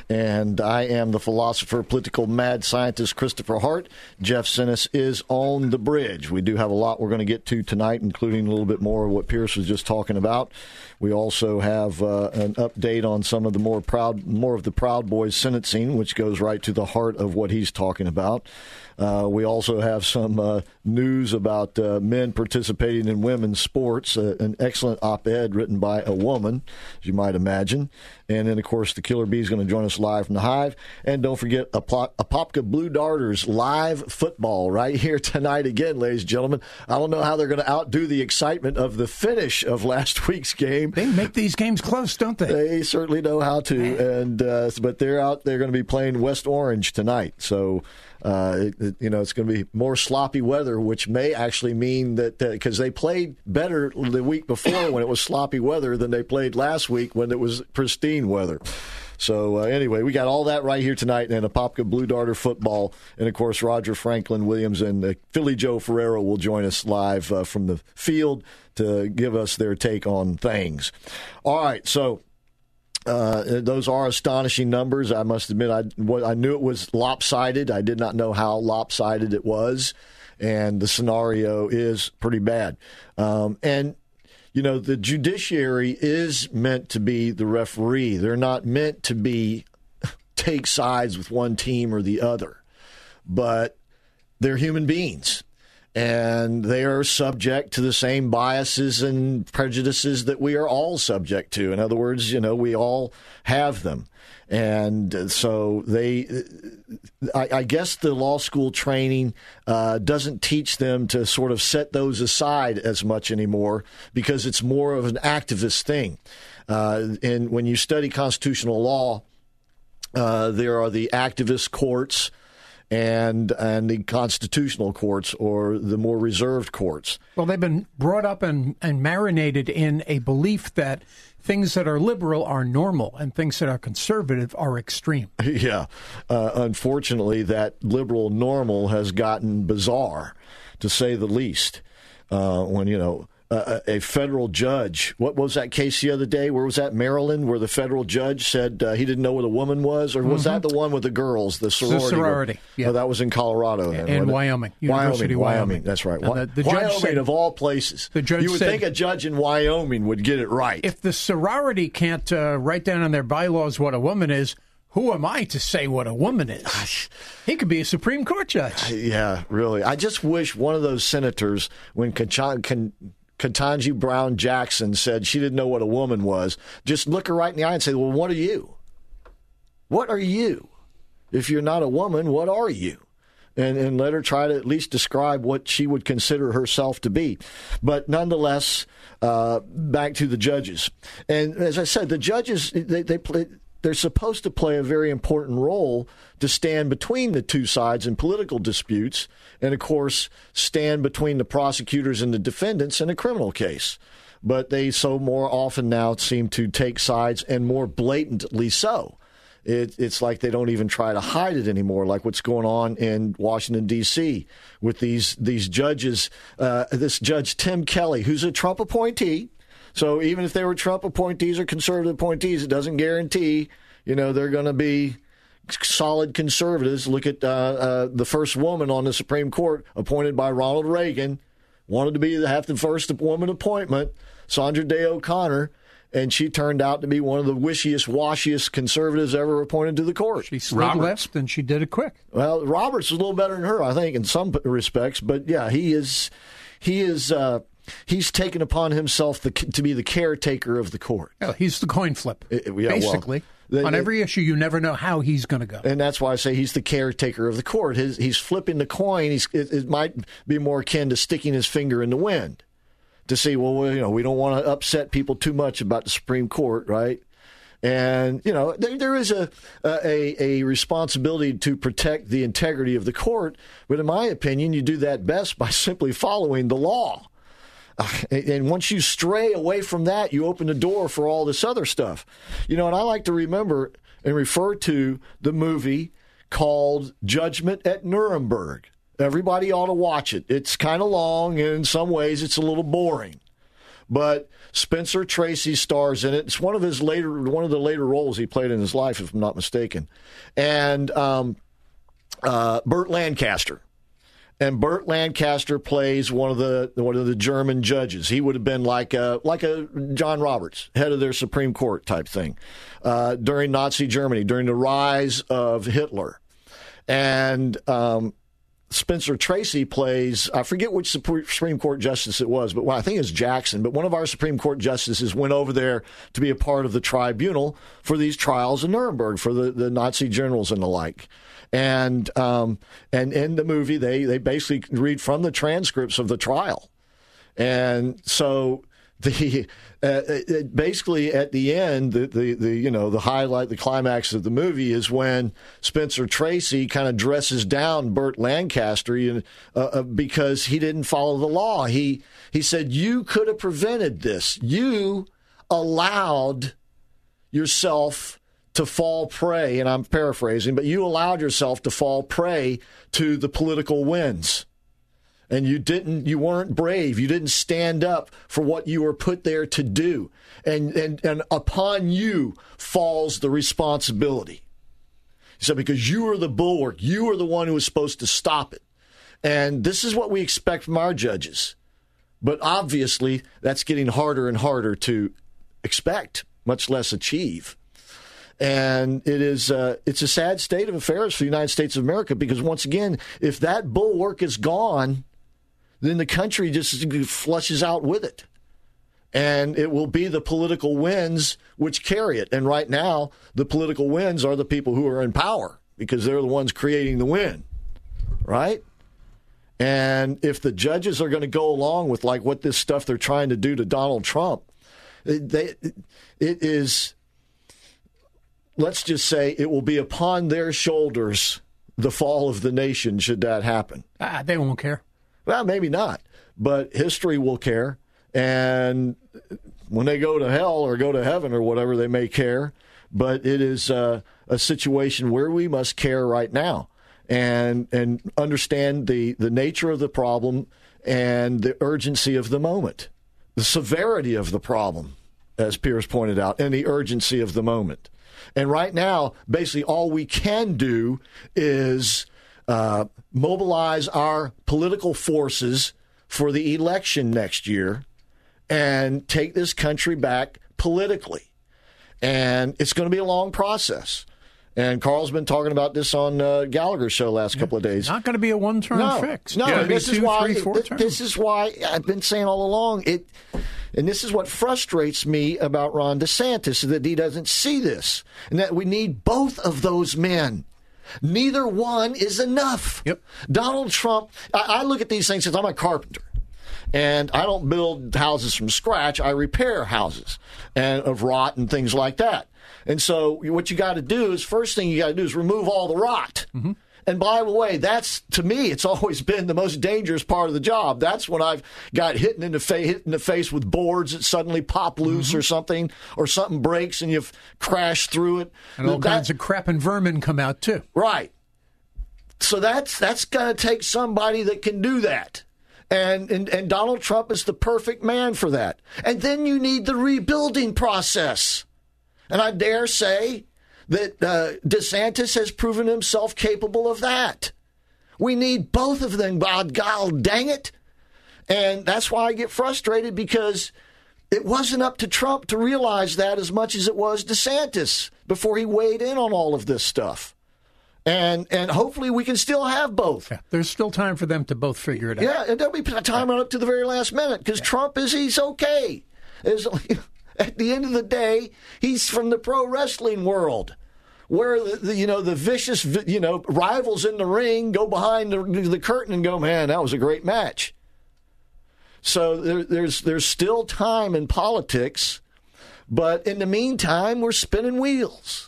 And I am the philosopher, political mad scientist, Christopher Hart. Jeff Sinis is on the bridge. We do have a lot we're going to get to tonight, including a little bit more of what Pierce was just talking about. We also have uh, an update on some of the more proud, more of the Proud Boys sentencing, which goes right to the heart of what he's talking about. Uh, we also have some uh, news about uh, men participating in women's sports, uh, an excellent op-ed written by a woman, as you might imagine. And then, of course, the Killer Bee is going to join us live from the Hive. And don't forget, Apopka Blue Darters live football right here tonight again, ladies and gentlemen. I don't know how they're going to outdo the excitement of the finish of last week's game. They make these games close, don't they? They certainly know how to. And uh, but they're out. They're going to be playing West Orange tonight. So. Uh, it, it, you know, it's going to be more sloppy weather, which may actually mean that because uh, they played better the week before when it was sloppy weather than they played last week when it was pristine weather. So uh, anyway, we got all that right here tonight, and Apopka Blue Darter football, and of course Roger Franklin Williams and uh, Philly Joe Ferrero will join us live uh, from the field to give us their take on things. All right, so. Uh, those are astonishing numbers. I must admit, I, I knew it was lopsided. I did not know how lopsided it was, and the scenario is pretty bad. Um, and, you know, the judiciary is meant to be the referee. They're not meant to be take sides with one team or the other, but they're human beings. And they are subject to the same biases and prejudices that we are all subject to. In other words, you know, we all have them. And so they, I, I guess the law school training uh, doesn't teach them to sort of set those aside as much anymore because it's more of an activist thing. Uh, and when you study constitutional law, uh, there are the activist courts, and and the constitutional courts or the more reserved courts. Well, they've been brought up and, and marinated in a belief that things that are liberal are normal and things that are conservative are extreme. Yeah. Uh, unfortunately, that liberal normal has gotten bizarre, to say the least. Uh, when, you know, Uh, a federal judge, what was that case the other day? Where was that, Maryland, where the federal judge said uh, he didn't know what a woman was? Or was mm-hmm. that the one with the girls, the sorority? The sorority, yeah. Oh, that was in Colorado. Then, in Wyoming. University Wyoming, Wyoming. Wyoming, that's right. The, the Wyoming, said, of all places. The judge you would said, think a judge in Wyoming would get it right. If the sorority can't uh, write down in their bylaws what a woman is, Who am I to say what a woman is? He could be a Supreme Court judge. Yeah, really. I just wish one of those senators, when Ketanji Ketanji Brown Jackson said she didn't know what a woman was, just look her right in the eye and say, well, what are you? What are you? If you're not a woman, what are you? And, and let her try to at least describe what she would consider herself to be. But nonetheless, uh, back to the judges. And as I said, the judges, they, they play, they're supposed to play a very important role to stand between the two sides in political disputes and, of course, stand between the prosecutors and the defendants in a criminal case. But they so more often now seem to take sides, and more blatantly so. It, it's like they don't even try to hide it anymore, like what's going on in Washington, D C with these these judges. Uh, this Judge Tim Kelly, who's a Trump appointee. So even if they were Trump appointees or conservative appointees, it doesn't guarantee, you know, they're going to be solid conservatives. Look at uh, uh, the first woman on the Supreme Court appointed by Ronald Reagan, wanted to be the, have the first woman appointment, Sandra Day O'Connor. And she turned out to be one of the wishiest, washiest conservatives ever appointed to the court. She slid left, and she did it quick. Well, Roberts was a little better than her, I think, in some respects. But yeah, he is, he is, uh, he's taken upon himself the, to be the caretaker of the court. Yeah, he's the coin flip, it, yeah, basically. Well, the, on every issue, you never know how he's going to go. And that's why I say he's the caretaker of the court. His, he's flipping the coin. He's, it, it might be more akin to sticking his finger in the wind. To see, well, you know, we don't want to upset people too much about the Supreme Court, right? And, you know, there, there is a, a a responsibility to protect the integrity of the court. But in my opinion, you do that best by simply following the law. Uh, and once you stray away from that, you open the door for all this other stuff. You know, and I like to remember and refer to the movie called Judgment at Nuremberg. Everybody ought to watch it. It's kind of long, and in some ways it's a little boring. But Spencer Tracy stars in it. It's one of his later, one of the later roles he played in his life, if I'm not mistaken. And um, uh, Burt Lancaster. And Burt Lancaster plays one of the one of the German judges. He would have been like a, like a John Roberts, head of their Supreme Court type thing, uh, during Nazi Germany, during the rise of Hitler. And um Spencer Tracy plays, I forget which Supreme Court justice it was, but well, I think it's Jackson. But one of our Supreme Court justices went over there to be a part of the tribunal for these trials in Nuremberg for the, the Nazi generals and the like. And um, and in the movie, they, they basically read from the transcripts of the trial. And so the uh, it, basically at the end, the, the, the you know the highlight, the climax of the movie is when Spencer Tracy kind of dresses down Burt Lancaster you know, uh, because he didn't follow the law. He he said, you could have prevented this. You allowed yourself to fall prey, and I'm paraphrasing, but you allowed yourself to fall prey to the political winds. And you didn't, you weren't brave. You didn't stand up for what you were put there to do. And and, and upon you falls the responsibility. So because you are the bulwark, you are the one who is supposed to stop it. And this is what we expect from our judges. But obviously, that's getting harder and harder to expect, much less achieve. And it is uh, it's a sad state of affairs for the United States of America because, once again, if that bulwark is gone, then the country just flushes out with it. And it will be the political winds which carry it. And right now, the political winds are the people who are in power because they're the ones creating the wind, right? And if the judges are going to go along with like what this stuff they're trying to do to Donald Trump, they, it is, let's just say, it will be upon their shoulders the fall of the nation should that happen. Ah, they won't care. Well, maybe not, but history will care. And when they go to hell or go to heaven or whatever, they may care. But it is uh, a situation where we must care right now and and understand the, the nature of the problem and the urgency of the moment, the severity of the problem, as Pierce pointed out, and the urgency of the moment. And right now, basically all we can do is uh, mobilize our political forces for the election next year and take this country back politically. And it's going to be a long process. And Carl's been talking about this on uh, Gallagher's show last couple of days. Not going to be a one-term no, fix. No, yeah, this two, is why. three, four th- this is why I've been saying all along. It, and this is what frustrates me about Ron DeSantis, is that he doesn't see this, and that we need both of those men. Neither one is enough. Yep. Donald Trump. I, I look at these things because I'm a carpenter. And I don't build houses from scratch. I repair houses and of rot and things like that. And so what you got to do is, first thing you got to do is remove all the rot. Mm-hmm. And by the way, that's, to me, it's always been the most dangerous part of the job. That's when I've got hit in the, fa- hit in the face with boards that suddenly pop loose mm-hmm. or something, or something breaks and you've crashed through it. And all that, kinds of crap and vermin come out, too. Right. So that's, that's going to take somebody that can do that. And, and and Donald Trump is the perfect man for that. And then you need the rebuilding process. And I dare say that uh, DeSantis has proven himself capable of that. We need both of them, God, God dang it. And that's why I get frustrated, because it wasn't up to Trump to realize that as much as it was DeSantis before he weighed in on all of this stuff. And and hopefully we can still have both. Yeah, there's still time for them to both figure it out. Yeah, and there'll be time up to the very last minute, because yeah. Trump is, he's okay. Is at the end of the day, he's from the pro wrestling world, where the, the you know the vicious you know rivals in the ring go behind the, the curtain and go, man, that was a great match. So there, there's there's still time in politics, but in the meantime, we're spinning wheels.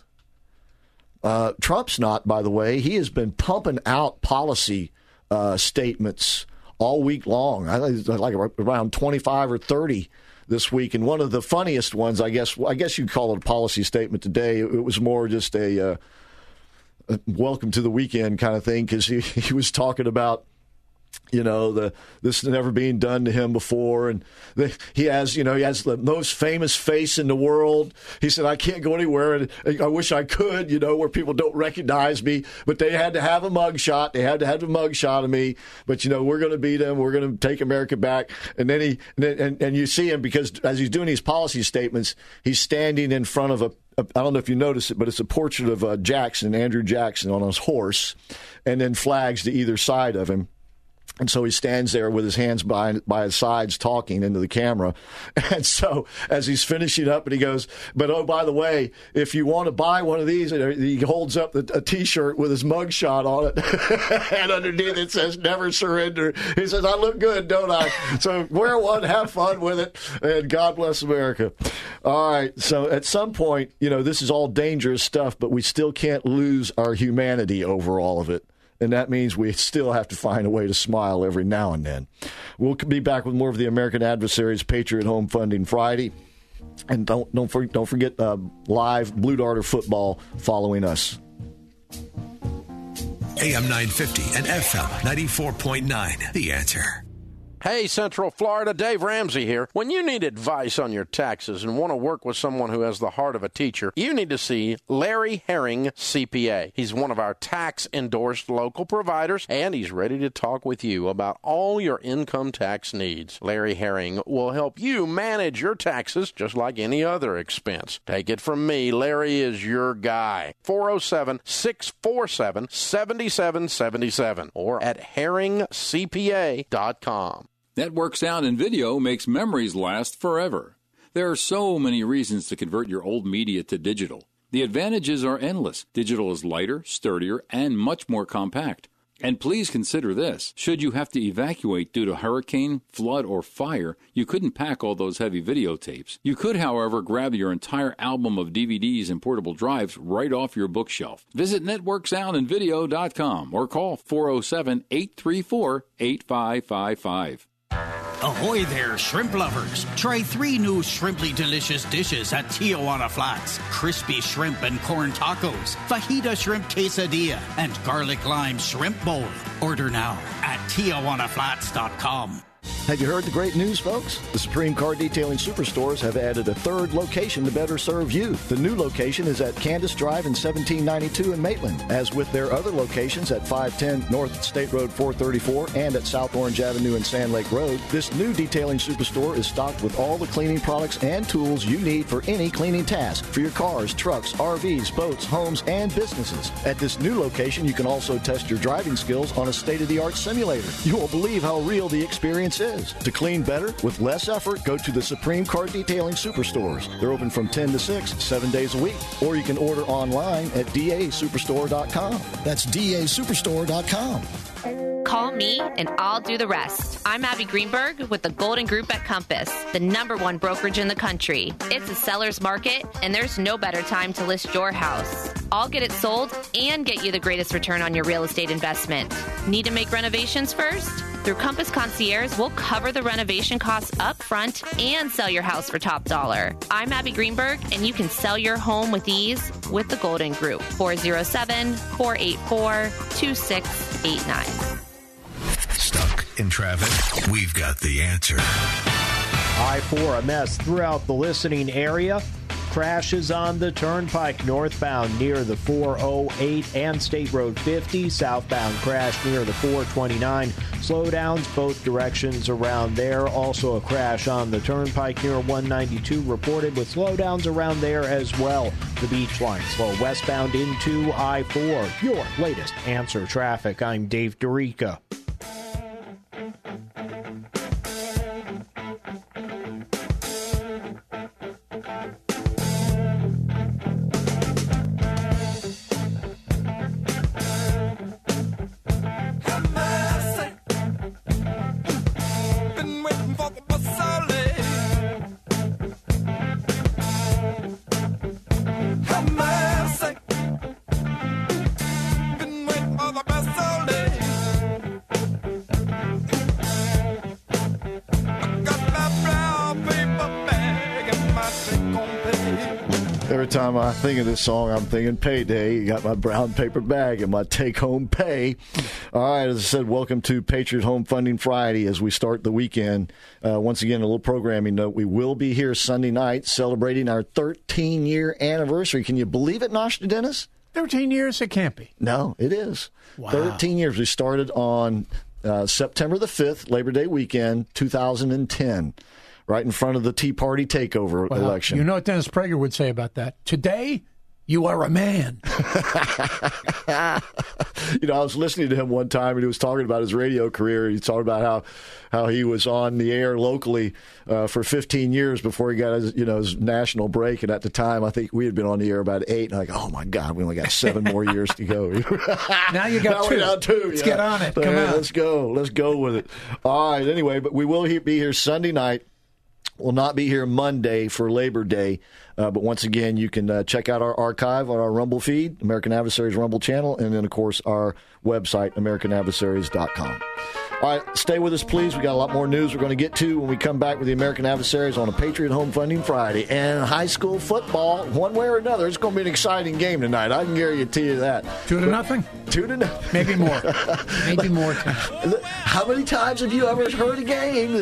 Uh, Trump's not, by the way. He has been pumping out policy uh, statements all week long. I think it's like around twenty-five or thirty this week. And one of the funniest ones, I guess, I guess you'd call it a policy statement today. It was more just a, uh, a welcome to the weekend kind of thing, because he, he was talking about, you know, the this never being done to him before, and the, he has, you know, he has the most famous face in the world. He said, "I can't go anywhere, and I wish I could, you know, where people don't recognize me, but they had to have a mugshot. They had to have a mugshot of me. But you know, we're going to beat them. We're going to take America back." And then he and, and and you see him, because as he's doing these policy statements, he's standing in front of a. I don't know if you notice it, but it's a portrait of uh, Jackson, Andrew Jackson, on his horse, and then flags to either side of him. And so he stands there with his hands by, by his sides talking into the camera. And so as he's finishing up, and he goes, "But oh, by the way, if you want to buy one of these," and he holds up a T-shirt with his mugshot on it. And underneath it says, "Never surrender." He says, "I look good, don't I?" So wear one, have fun with it, and God bless America. All right. So at some point, you know, this is all dangerous stuff, but we still can't lose our humanity over all of it. And that means we still have to find a way to smile every now and then. We'll be back with more of the American Adversaries Patriot Home Funding Friday. And don't don't, for, don't forget uh, live Blue Darter football following us. A M nine fifty and F M ninety-four point nine. The Answer. Hey, Central Florida, Dave Ramsey here. When you need advice on your taxes and want to work with someone who has the heart of a teacher, you need to see Larry Herring, C P A. He's one of our tax-endorsed local providers, and he's ready to talk with you about all your income tax needs. Larry Herring will help you manage your taxes just like any other expense. Take it from me, Larry is your guy. four oh seven, six four seven, seven seven seven seven or at herring c p a dot com. Network Sound and Video makes memories last forever. There are so many reasons to convert your old media to digital. The advantages are endless. Digital is lighter, sturdier, and much more compact. And please consider this. Should you have to evacuate due to hurricane, flood, or fire, you couldn't pack all those heavy videotapes. You could, however, grab your entire album of D V Ds and portable drives right off your bookshelf. Visit network sound and video dot com or call four oh seven, eight three four, eight five five five. Ahoy there, shrimp lovers. Try three new shrimply delicious dishes at Tijuana Flats. Crispy shrimp and corn tacos, fajita shrimp quesadilla, and garlic lime shrimp bowl. Order now at tijuana flats dot com. Have you heard the great news, folks? The Supreme Car Detailing Superstores have added a third location to better serve you. The new location is at Candace Drive and seventeen ninety-two in Maitland. As with their other locations at five ten North State Road four thirty-four and at South Orange Avenue and Sand Lake Road, this new detailing superstore is stocked with all the cleaning products and tools you need for any cleaning task for your cars, trucks, R Vs, boats, homes, and businesses. At this new location, you can also test your driving skills on a state-of-the-art simulator. You won't believe how real the experience is. To clean better with less effort, go to the Supreme Car Detailing Superstores. They're open from ten to six, seven days a week. Or you can order online at D A superstore dot com. That's D A superstore dot com. Call me and I'll do the rest. I'm Abby Greenberg with the Golden Group at Compass, the number one brokerage in the country. It's a seller's market, and there's no better time to list your house. I'll get it sold and get you the greatest return on your real estate investment. Need to make renovations first? Through Compass Concierge, we'll cover the renovation costs up front and sell your house for top dollar. I'm Abby Greenberg, and you can sell your home with ease with the Golden Group. four oh seven, four eight four, two six eight nine. Stuck in traffic? We've got the answer. I four a mess throughout the listening area. Crashes on the Turnpike northbound near the four oh eight and State Road fifty. Southbound crash near the four twenty-nine. Slowdowns both directions around there. Also a crash on the Turnpike near one ninety-two reported with slowdowns around there as well. The Beach Line slow westbound into I four. Your latest answer traffic. I'm Dave Dorica. Every time I think of this song, I'm thinking payday. You got my brown paper bag and my take-home pay. All right, as I said, welcome to Patriot Home Funding Friday as we start the weekend. Uh, once again, a little programming note. We will be here Sunday night celebrating our thirteen-year anniversary. Can you believe it, Nostradamus? thirteen years? It can't be. No, it is. Wow. thirteen years. We started on uh, September the fifth, Labor Day weekend, two thousand ten. Right in front of the Tea Party takeover well, election. You know what Dennis Prager would say about that? Today, you are a man. You know, I was listening to him one time, and he was talking about his radio career. He talked about how, how he was on the air locally uh, for fifteen years before he got his, you know, his national break. And at the time, I think we had been on the air about eight. And I'm like, oh, my God, we only got seven more years to go. Now you got now two. Now two. Let's yeah. get on it. Come yeah, on. Let's go. Let's go with it. All right. Anyway, but we will be here Sunday night. We'll not be here Monday for Labor Day, uh, but once again, you can uh, check out our archive on our Rumble feed, American Adversaries Rumble channel, and then, of course, our website, american adversaries dot com. All right, stay with us, please. We got a lot more news we're going to get to when we come back with the American Adversaries on a Patriot Home Funding Friday. And high school football, one way or another, it's going to be an exciting game tonight. I can guarantee you that. Two to but, nothing? Two to nothing. Maybe more. Maybe more. How many times have you ever heard a game